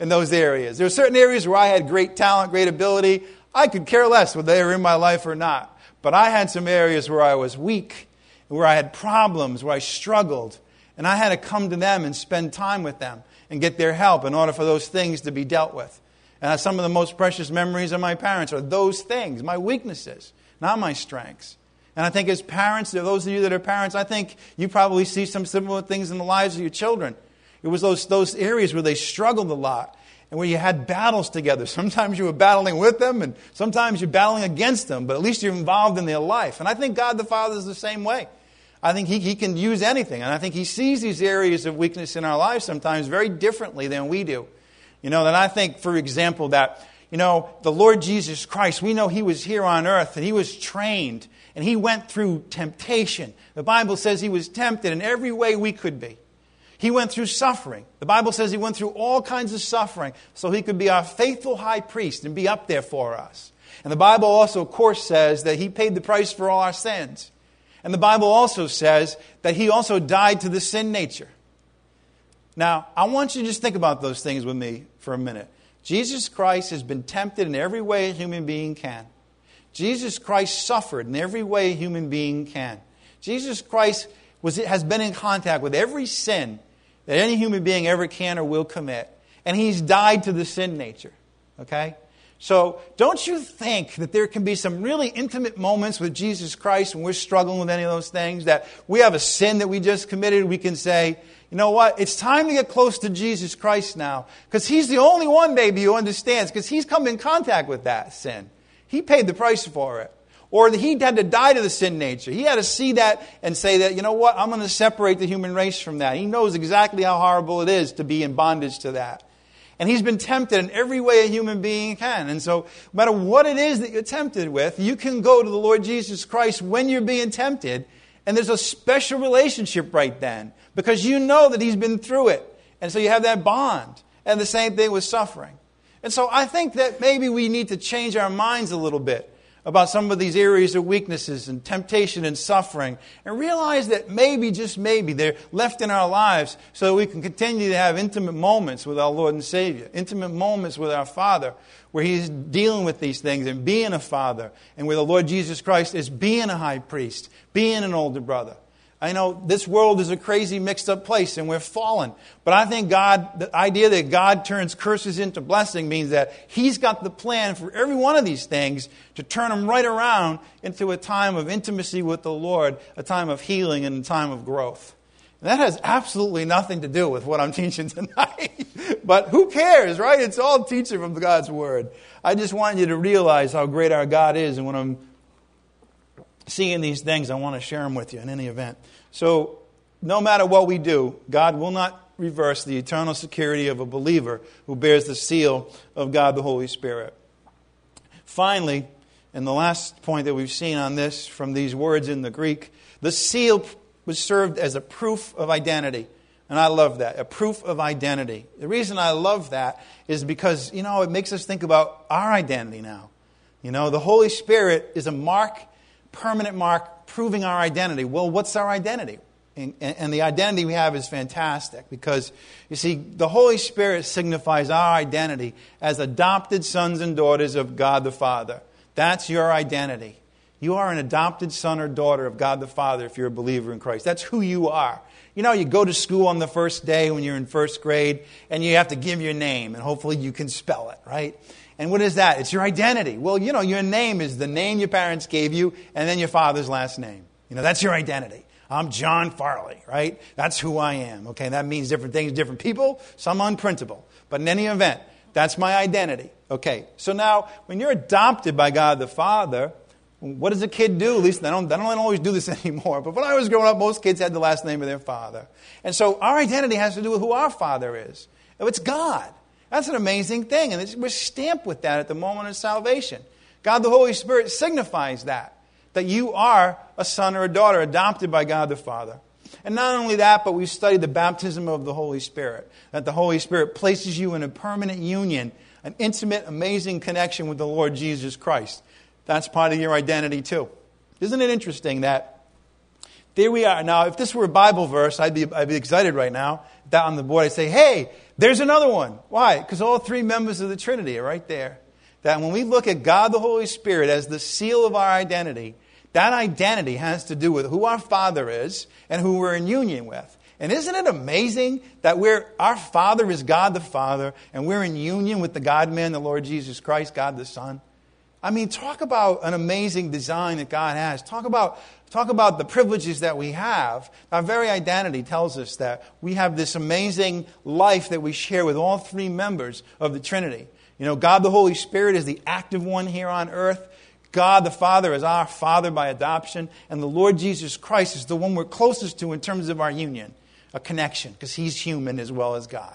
in those areas. There were certain areas where I had great talent, great ability. I could care less whether they were in my life or not. But I had some areas where I was weak, where I had problems, where I struggled. And I had to come to them and spend time with them and get their help in order for those things to be dealt with. And some of the most precious memories of my parents are those things, my weaknesses, not my strengths. And I think as parents, those of you that are parents, I think you probably see some similar things in the lives of your children. It was those areas where they struggled a lot and where you had battles together. Sometimes you were battling with them and sometimes you're battling against them, but at least you're involved in their life. And I think God the Father is the same way. I think He can use anything. And I think He sees these areas of weakness in our lives sometimes very differently than we do. And I think, for example, that, the Lord Jesus Christ, we know He was here on earth and He was trained and He went through temptation. The Bible says He was tempted in every way we could be. He went through suffering. The Bible says He went through all kinds of suffering so He could be our faithful high priest and be up there for us. And the Bible also, of course, says that He paid the price for all our sins. And the Bible also says that He also died to the sin nature. Now, I want you to just think about those things with me for a minute. Jesus Christ has been tempted in every way a human being can. Jesus Christ suffered in every way a human being can. Jesus Christ has been in contact with every sin that any human being ever can or will commit. And He's died to the sin nature. Okay? So don't you think that there can be some really intimate moments with Jesus Christ when we're struggling with any of those things, that we have a sin that we just committed, we can say, you know what, it's time to get close to Jesus Christ now, because He's the only one, baby, who understands, because He's come in contact with that sin. He paid the price for it. Or that He had to die to the sin nature. He had to see that and say that, you know what, I'm going to separate the human race from that. He knows exactly how horrible it is to be in bondage to that. And He's been tempted in every way a human being can. And so, no matter what it is that you're tempted with, you can go to the Lord Jesus Christ when you're being tempted, and there's a special relationship right then, because you know that He's been through it. And so you have that bond. And the same thing with suffering. And so I think that maybe we need to change our minds a little bit about some of these areas of weaknesses and temptation and suffering, and realize that maybe, just maybe, they're left in our lives so that we can continue to have intimate moments with our Lord and Savior, intimate moments with our Father, where He's dealing with these things and being a Father, and where the Lord Jesus Christ is being a high priest, being an older brother. I know this world is a crazy mixed up place and we're fallen. But I think the idea that God turns curses into blessing means that He's got the plan for every one of these things to turn them right around into a time of intimacy with the Lord, a time of healing and a time of growth. And that has absolutely nothing to do with what I'm teaching tonight. But who cares, right? It's all teaching from God's Word. I just want you to realize how great our God is, and when I'm seeing these things, I want to share them with you in any event. So, no matter what we do, God will not reverse the eternal security of a believer who bears the seal of God the Holy Spirit. Finally, and the last point that we've seen on this from these words in the Greek, the seal was served as a proof of identity. And I love that, a proof of identity. The reason I love that is because, it makes us think about our identity now. The Holy Spirit is a mark, permanent mark, proving our identity. Well, what's our identity? And the identity we have is fantastic because, you see, the Holy Spirit signifies our identity as adopted sons and daughters of God the Father. That's your identity. You are an adopted son or daughter of God the Father if you're a believer in Christ. That's who you are. You go to school on the first day when you're in first grade, and you have to give your name, and hopefully you can spell it, right? And what is that? It's your identity. Well, your name is the name your parents gave you, and then your father's last name. That's your identity. I'm John Farley, right? That's who I am. Okay, that means different things, different people, some unprintable. But in any event, that's my identity. Okay, so now, when you're adopted by God the Father, what does a kid do? At least they don't always do this anymore. But when I was growing up, most kids had the last name of their father. And so our identity has to do with who our Father is. It's God. That's an amazing thing. And we're stamped with that at the moment of salvation. God the Holy Spirit signifies that you are a son or a daughter adopted by God the Father. And not only that, but we've studied the baptism of the Holy Spirit. That the Holy Spirit places you in a permanent union, an intimate, amazing connection with the Lord Jesus Christ. That's part of your identity too. Isn't it interesting that There we are. Now, if this were a Bible verse, I'd be excited right now. That on the board, I'd say, hey, there's another one. Why? Because all three members of the Trinity are right there. That when we look at God the Holy Spirit as the seal of our identity, that identity has to do with who our Father is and who we're in union with. And isn't it amazing that our Father is God the Father and we're in union with the God-man, the Lord Jesus Christ, God the Son? I mean, talk about an amazing design that God has. Talk about the privileges that we have. Our very identity tells us that we have this amazing life that we share with all three members of the Trinity. You know, God the Holy Spirit is the active one here on earth. God the Father is our Father by adoption. And the Lord Jesus Christ is the one we're closest to in terms of our union, a connection, because He's human as well as God.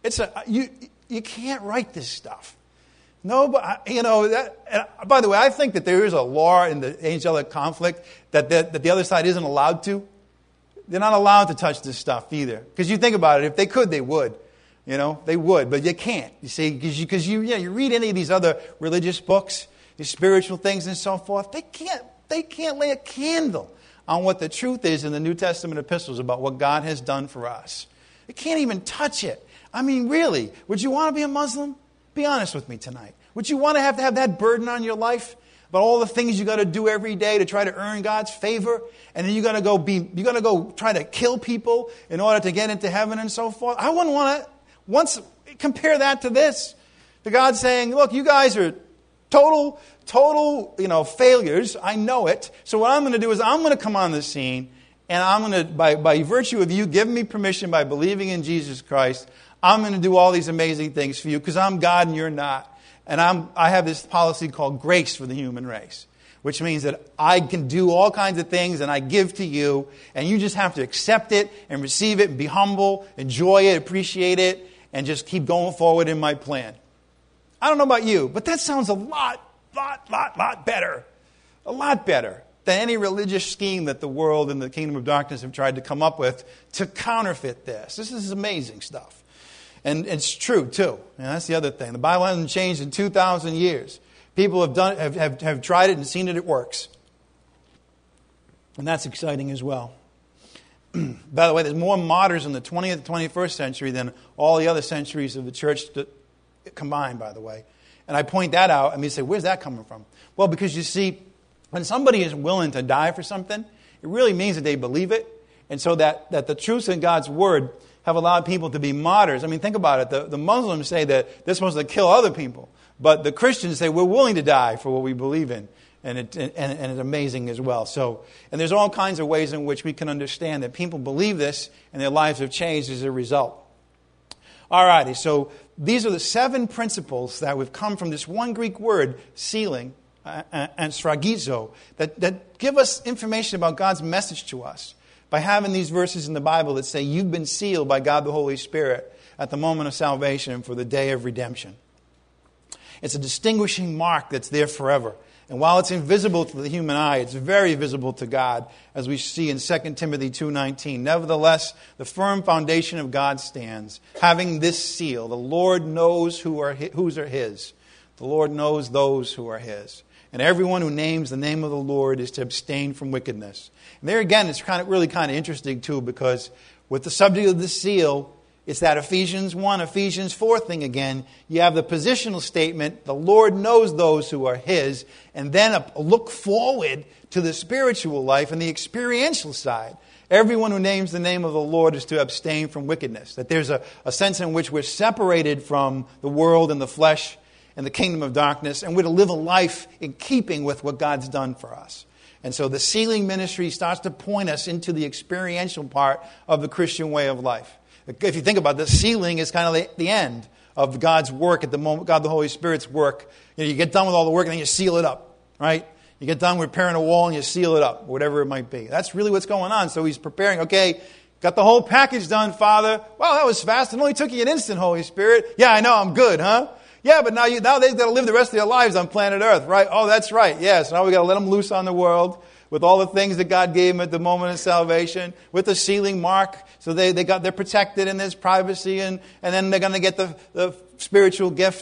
You can't write this stuff. No, but by the way, I think that there is a law in the angelic conflict that the other side isn't allowed to. They're not allowed to touch this stuff either. Because you think about it, if they could, they would. You know, they would, but you can't. You see, because you read any of these other religious books, these spiritual things and so forth. They can't lay a candle on what the truth is in the New Testament epistles about what God has done for us. They can't even touch it. I mean, really, would you want to be a Muslim? Be honest with me tonight. Would you want to have that burden on your life about all the things you got to do every day to try to earn God's favor, and then you're going to go try to kill people in order to get into heaven and so forth? I wouldn't want to. Once compare that to this, to God saying, "Look, you guys are total, failures. I know it. So what I'm going to do is I'm going to come on the scene, and I'm going to, by virtue of you giving me permission by believing in Jesus Christ, I'm going to do all these amazing things for you because I'm God and you're not. And I have this policy called grace for the human race, which means that I can do all kinds of things and I give to you, and you just have to accept it and receive it and be humble, enjoy it, appreciate it, and just keep going forward in my plan." I don't know about you, but that sounds a lot better. A lot better than any religious scheme that the world and the kingdom of darkness have tried to come up with to counterfeit this. This is amazing stuff. And it's true, too. And that's the other thing. The Bible hasn't changed in 2,000 years. People have tried it and seen it works. And that's exciting as well. By the way, there's more martyrs in the 20th and 21st century than all the other centuries of the church combined, by the way. And I point that out, and you say, where's that coming from? Well, because you see, when somebody is willing to die for something, it really means that they believe it. And so that the truths in God's Word have allowed people to be martyrs. I mean, think about it. The Muslims say that they're supposed to kill other people. But the Christians say we're willing to die for what we believe in. And it's amazing as well. And there's all kinds of ways in which we can understand that people believe this and their lives have changed as a result. All righty, so these are the 7 principles that have come from this one Greek word, sealing, and sphragizo, that give us information about God's message to us by having these verses in the Bible that say you've been sealed by God the Holy Spirit at the moment of salvation and for the day of redemption. It's a distinguishing mark that's there forever. And while it's invisible to the human eye, it's very visible to God, as we see in 2 Timothy 2:19. Nevertheless, the firm foundation of God stands, having this seal: the Lord knows whose are His. The Lord knows those who are His. And everyone who names the name of the Lord is to abstain from wickedness. And there again, it's really kind of interesting too, because with the subject of the seal, it's that Ephesians 1, Ephesians 4 thing again. You have the positional statement, the Lord knows those who are His, and then a look forward to the spiritual life and the experiential side. Everyone who names the name of the Lord is to abstain from wickedness. That there's a sense in which we're separated from the world and the flesh and the kingdom of darkness, and we're to live a life in keeping with what God's done for us. And so the sealing ministry starts to point us into the experiential part of the Christian way of life. If you think about this, sealing is kind of the end of God's work at the moment, God the Holy Spirit's work. You get done with all the work and then you seal it up, right? You get done repairing a wall and you seal it up, whatever it might be. That's really what's going on. So He's preparing, okay, got the whole package done, Father. Well, that was fast. It only took you an instant, Holy Spirit. Yeah, I know, I'm good, huh? Yeah, but now they've got to live the rest of their lives on planet Earth, right? Oh, that's right. Yes, now we've got to let them loose on the world with all the things that God gave them at the moment of salvation, with the sealing mark, so they're protected and there's privacy, and then they're going to get the spiritual gift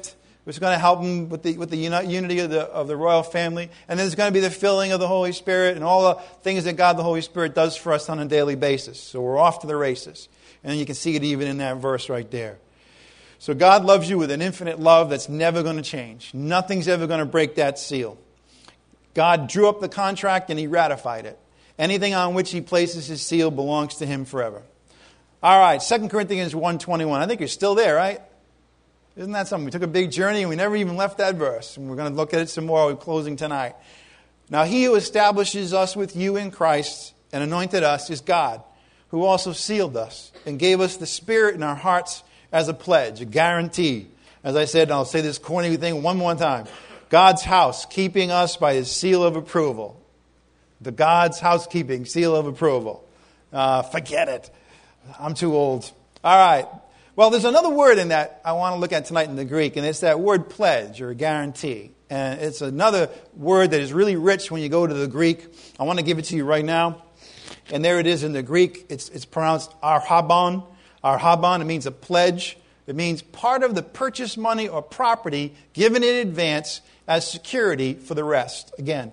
which is going to help them with the unity of the royal family. And then there's going to be the filling of the Holy Spirit and all the things that God the Holy Spirit does for us on a daily basis. So we're off to the races. And you can see it even in that verse right there. So God loves you with an infinite love that's never going to change. Nothing's ever going to break that seal. God drew up the contract and He ratified it. Anything on which He places His seal belongs to Him forever. All right, 2 Corinthians 1:21. I think you're still there, right? Isn't that something? We took a big journey and we never even left that verse. And we're going to look at it some more. We're closing tonight. Now He who establishes us with you in Christ and anointed us is God, who also sealed us and gave us the Spirit in our hearts as a pledge, a guarantee. As I said, and I'll say this corny thing one more time. God's house, keeping us by His seal of approval. The God's housekeeping seal of approval. Forget it. I'm too old. All right. Well, there's another word in that I want to look at tonight in the Greek, and it's that word pledge or guarantee. And it's another word that is really rich when you go to the Greek. I want to give it to you right now. And there it is in the Greek. It's pronounced arhabon. Arhabon, it means a pledge. It means part of the purchase money or property given in advance as security for the rest. Again,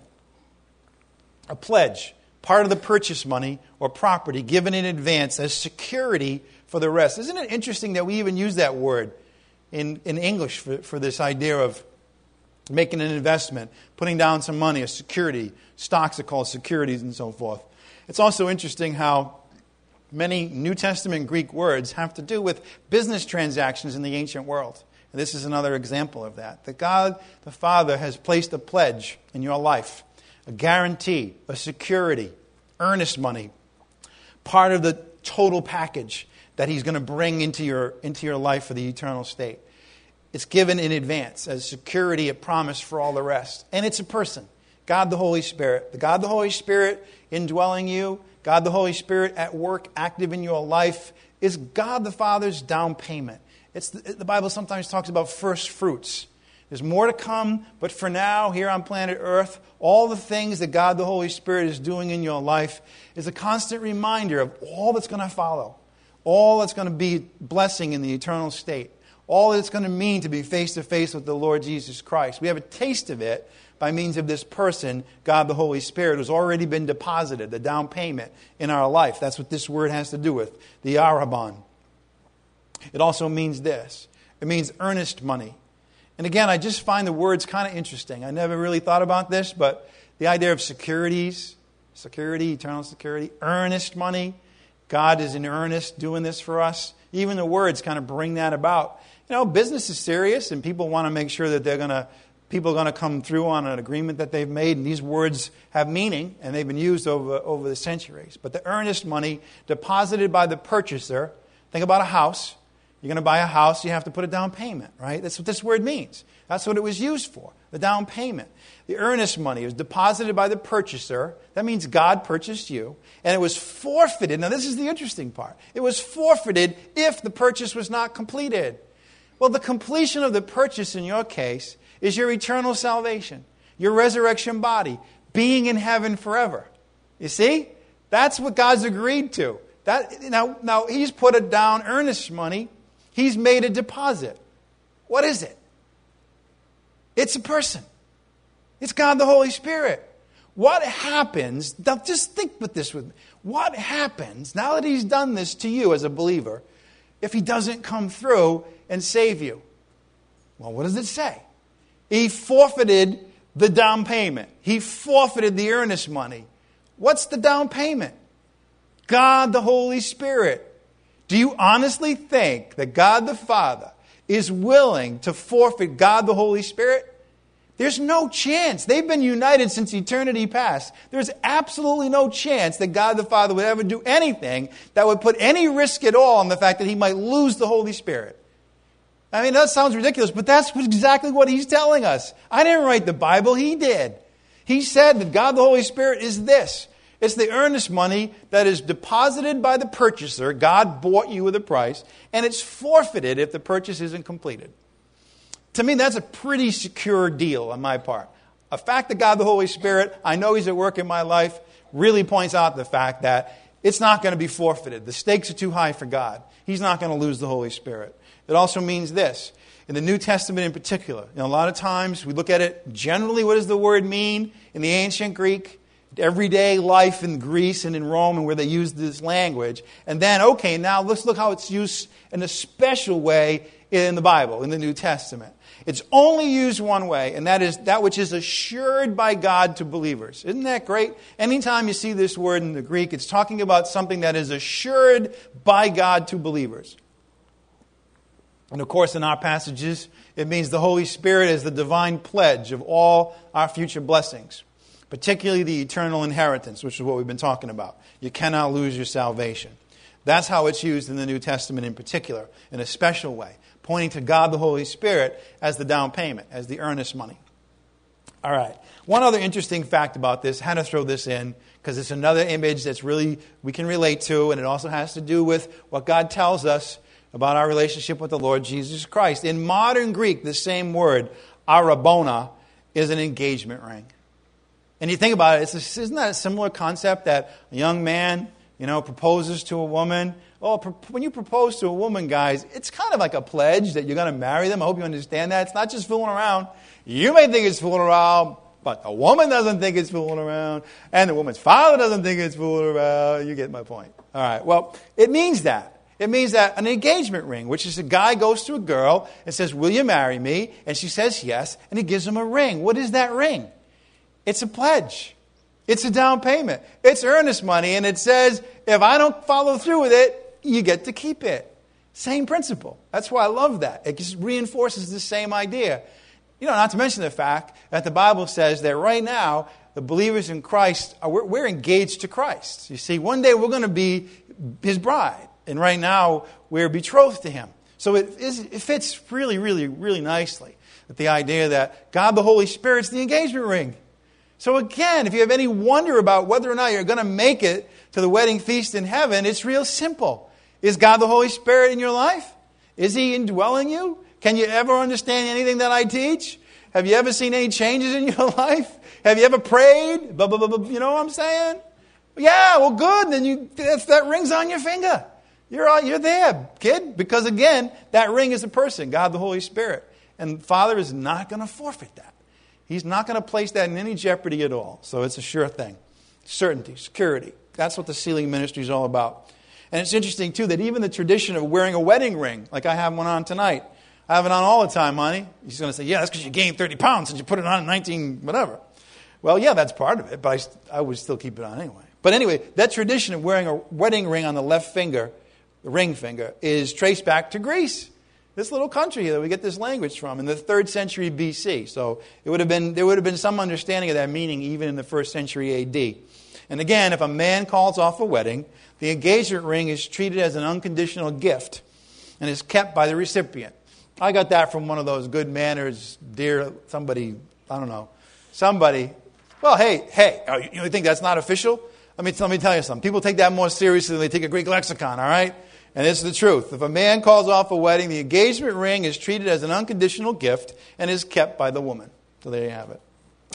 a pledge, part of the purchase money or property given in advance as security for the rest. Isn't it interesting that we even use that word in English for this idea of making an investment, putting down some money, a security. Stocks are called securities and so forth. It's also interesting how many New Testament Greek words have to do with business transactions in the ancient world. And this is another example of that. That God the Father has placed a pledge in your life, a guarantee, a security, earnest money, part of the total package that He's going to bring into your life for the eternal state. It's given in advance as security, a promise for all the rest. And it's a person, God the Holy Spirit. The God the Holy Spirit indwelling you, God the Holy Spirit at work, active in your life, is God the Father's down payment. The Bible sometimes talks about first fruits. There's more to come, but for now, here on planet Earth, all the things that God the Holy Spirit is doing in your life is a constant reminder of all that's going to follow, all that's going to be blessing in the eternal state, all that it's going to mean to be face-to-face with the Lord Jesus Christ. We have a taste of it by means of this person, God the Holy Spirit, who's already been deposited, the down payment in our life. That's what this word has to do with, the arabon. It also means this. It means earnest money. And again, I just find the words kind of interesting. I never really thought about this, but the idea of securities, security, eternal security, earnest money. God is in earnest doing this for us. Even the words kind of bring that about. You know, business is serious, and people want to make sure that people are going to come through on an agreement that they've made, and these words have meaning, and they've been used over the centuries. But the earnest money deposited by the purchaser, think about a house. You're going to buy a house, you have to put a down payment, right? That's what this word means. That's what it was used for, the down payment. The earnest money was deposited by the purchaser. That means God purchased you. And it was forfeited. Now, this is the interesting part. It was forfeited if the purchase was not completed. Well, the completion of the purchase in your case is your eternal salvation, your resurrection body, being in heaven forever. You see? That's what God's agreed to. Now, He's put it down, earnest money. He's made a deposit. What is it? It's a person. It's God the Holy Spirit. What happens, now just think with this with me. What happens now that He's done this to you as a believer if He doesn't come through and save you? Well, what does it say? He forfeited the down payment. He forfeited the earnest money. What's the down payment? God the Holy Spirit. Do you honestly think that God the Father is willing to forfeit God the Holy Spirit? There's no chance. They've been united since eternity past. There's absolutely no chance that God the Father would ever do anything that would put any risk at all on the fact that He might lose the Holy Spirit. I mean, that sounds ridiculous, but that's exactly what He's telling us. I didn't write the Bible. He did. He said that God the Holy Spirit is this. It's the earnest money that is deposited by the purchaser. God bought you with a price, and it's forfeited if the purchase isn't completed. To me, that's a pretty secure deal on my part. A fact that God the Holy Spirit, I know He's at work in my life, really points out the fact that it's not going to be forfeited. The stakes are too high for God. He's not going to lose the Holy Spirit. It also means this. In the New Testament in particular, a lot of times we look at it generally, what does the word mean in the ancient Greek? Everyday life in Greece and in Rome and where they used this language. And then, okay, now let's look how it's used in a special way in the Bible, in the New Testament. It's only used one way, and that is that which is assured by God to believers. Isn't that great? Anytime you see this word in the Greek, it's talking about something that is assured by God to believers. And of course, in our passages, it means the Holy Spirit is the divine pledge of all our future blessings, particularly the eternal inheritance, which is what we've been talking about. You cannot lose your salvation. That's how it's used in the New Testament in particular, in a special way, pointing to God the Holy Spirit as the down payment, as the earnest money. All right. One other interesting fact about this, I had to throw this in, because it's another image that's really we can relate to, and it also has to do with what God tells us about our relationship with the Lord Jesus Christ. In modern Greek, the same word, arabona, is an engagement ring. And you think about it, isn't that a similar concept that a young man, proposes to a woman? Well, when you propose to a woman, guys, it's kind of like a pledge that you're going to marry them. I hope you understand that. It's not just fooling around. You may think it's fooling around, but the woman doesn't think it's fooling around, and the woman's father doesn't think it's fooling around. You get my point. All right, well, it means that. It means that an engagement ring, which is a guy goes to a girl and says, will you marry me? And she says yes, and he gives him a ring. What is that ring? It's a pledge. It's a down payment. It's earnest money, and it says, if I don't follow through with it, you get to keep it. Same principle. That's why I love that. It just reinforces the same idea. Not to mention the fact that the Bible says that right now, the believers in Christ, we're engaged to Christ. You see, one day we're going to be His bride. And right now, we're betrothed to Him. So it fits really, really, really nicely with the idea that God the Holy Spirit's the engagement ring. So again, if you have any wonder about whether or not you're going to make it to the wedding feast in heaven, it's real simple. Is God the Holy Spirit in your life? Is He indwelling you? Can you ever understand anything that I teach? Have you ever seen any changes in your life? Have you ever prayed? Blah, blah, blah, blah. You know what I'm saying? Yeah, well, good. Then that ring's on your finger. You're there, kid. Because again, that ring is a person, God the Holy Spirit. And Father is not going to forfeit that. He's not going to place that in any jeopardy at all. So it's a sure thing. Certainty, security. That's what the sealing ministry is all about. And it's interesting, too, that even the tradition of wearing a wedding ring, like I have one on tonight, I have it on all the time, honey. He's going to say, yeah, that's because you gained 30 pounds since you put it on in 19 whatever. Well, yeah, that's part of it, but I would still keep it on anyway. But anyway, that tradition of wearing a wedding ring on the left finger, the ring finger, is traced back to Greece, this little country that we get this language from, in the 3rd century BC. So there would have been some understanding of that meaning even in the 1st century AD. And again, if a man calls off a wedding, the engagement ring is treated as an unconditional gift and is kept by the recipient. I got that from one of those good manners, dear somebody, I don't know, somebody. Well, hey, you think that's not official? Let me tell you something. People take that more seriously than they take a Greek lexicon, all right? And it's the truth. If a man calls off a wedding, the engagement ring is treated as an unconditional gift and is kept by the woman. So there you have it.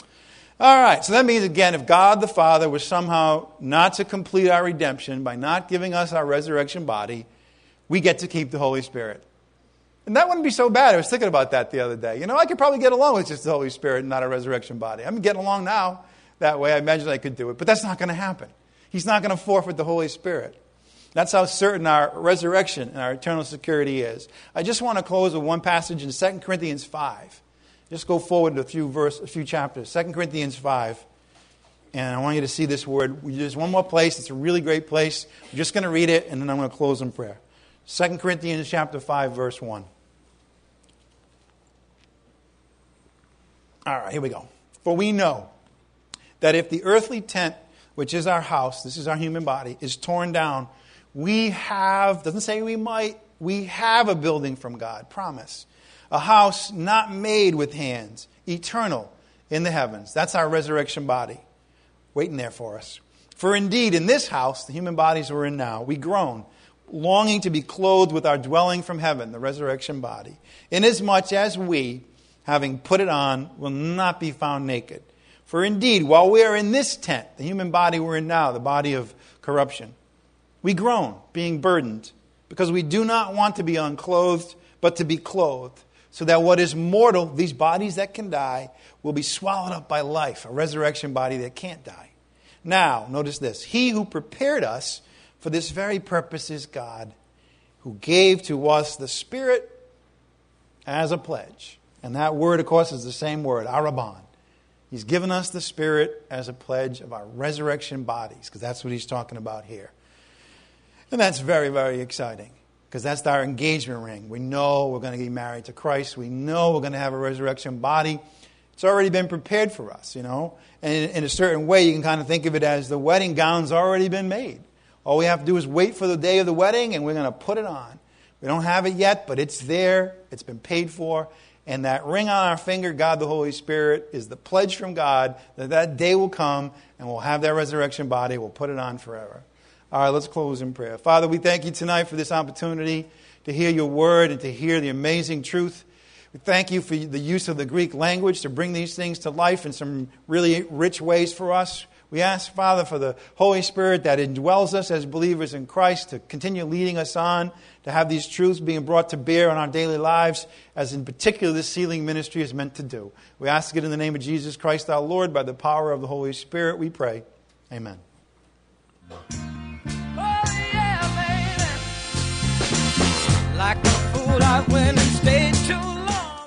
All right, so that means, again, if God the Father was somehow not to complete our redemption by not giving us our resurrection body, we get to keep the Holy Spirit. And that wouldn't be so bad. I was thinking about that the other day. I could probably get along with just the Holy Spirit and not a resurrection body. I'm getting along now that way. I imagine I could do it. But that's not going to happen. He's not going to forfeit the Holy Spirit. That's how certain our resurrection and our eternal security is. I just want to close with one passage in 2 Corinthians 5. Just go forward a few chapters. 2 Corinthians 5. And I want you to see this word. There's one more place. It's a really great place. I'm just going to read it, and then I'm going to close in prayer. 2 Corinthians chapter 5, verse 1. All right, here we go. For we know that if the earthly tent, which is our house, this is our human body, is torn down, we have, doesn't say we might, we have a building from God, promise. A house not made with hands, eternal in the heavens. That's our resurrection body, waiting there for us. For indeed, in this house, the human bodies we're in now, we groan, longing to be clothed with our dwelling from heaven, the resurrection body, inasmuch as we, having put it on, will not be found naked. For indeed, while we are in this tent, the human body we're in now, the body of corruption, We groan, being burdened, because we do not want to be unclothed, but to be clothed, so that what is mortal, these bodies that can die, will be swallowed up by life, a resurrection body that can't die. Now, notice this. He who prepared us for this very purpose is God, who gave to us the Spirit as a pledge. And that word, of course, is the same word, arabon. He's given us the Spirit as a pledge of our resurrection bodies, because that's what he's talking about here. And that's very, very exciting, because that's our engagement ring. We know we're going to be married to Christ. We know we're going to have a resurrection body. It's already been prepared for us, you know. And in a certain way, you can kind of think of it as the wedding gown's already been made. All we have to do is wait for the day of the wedding, and we're going to put it on. We don't have it yet, but it's there. It's been paid for. And that ring on our finger, God the Holy Spirit, is the pledge from God that that day will come and we'll have that resurrection body. We'll put it on forever. All right, let's close in prayer. Father, we thank you tonight for this opportunity to hear your word and to hear the amazing truth. We thank you for the use of the Greek language to bring these things to life in some really rich ways for us. We ask, Father, for the Holy Spirit that indwells us as believers in Christ to continue leading us on, to have these truths being brought to bear on our daily lives, as in particular this sealing ministry is meant to do. We ask it in the name of Jesus Christ our Lord, by the power of the Holy Spirit, we pray. Amen. Oh, yeah, baby. Like a fool, I went and stayed too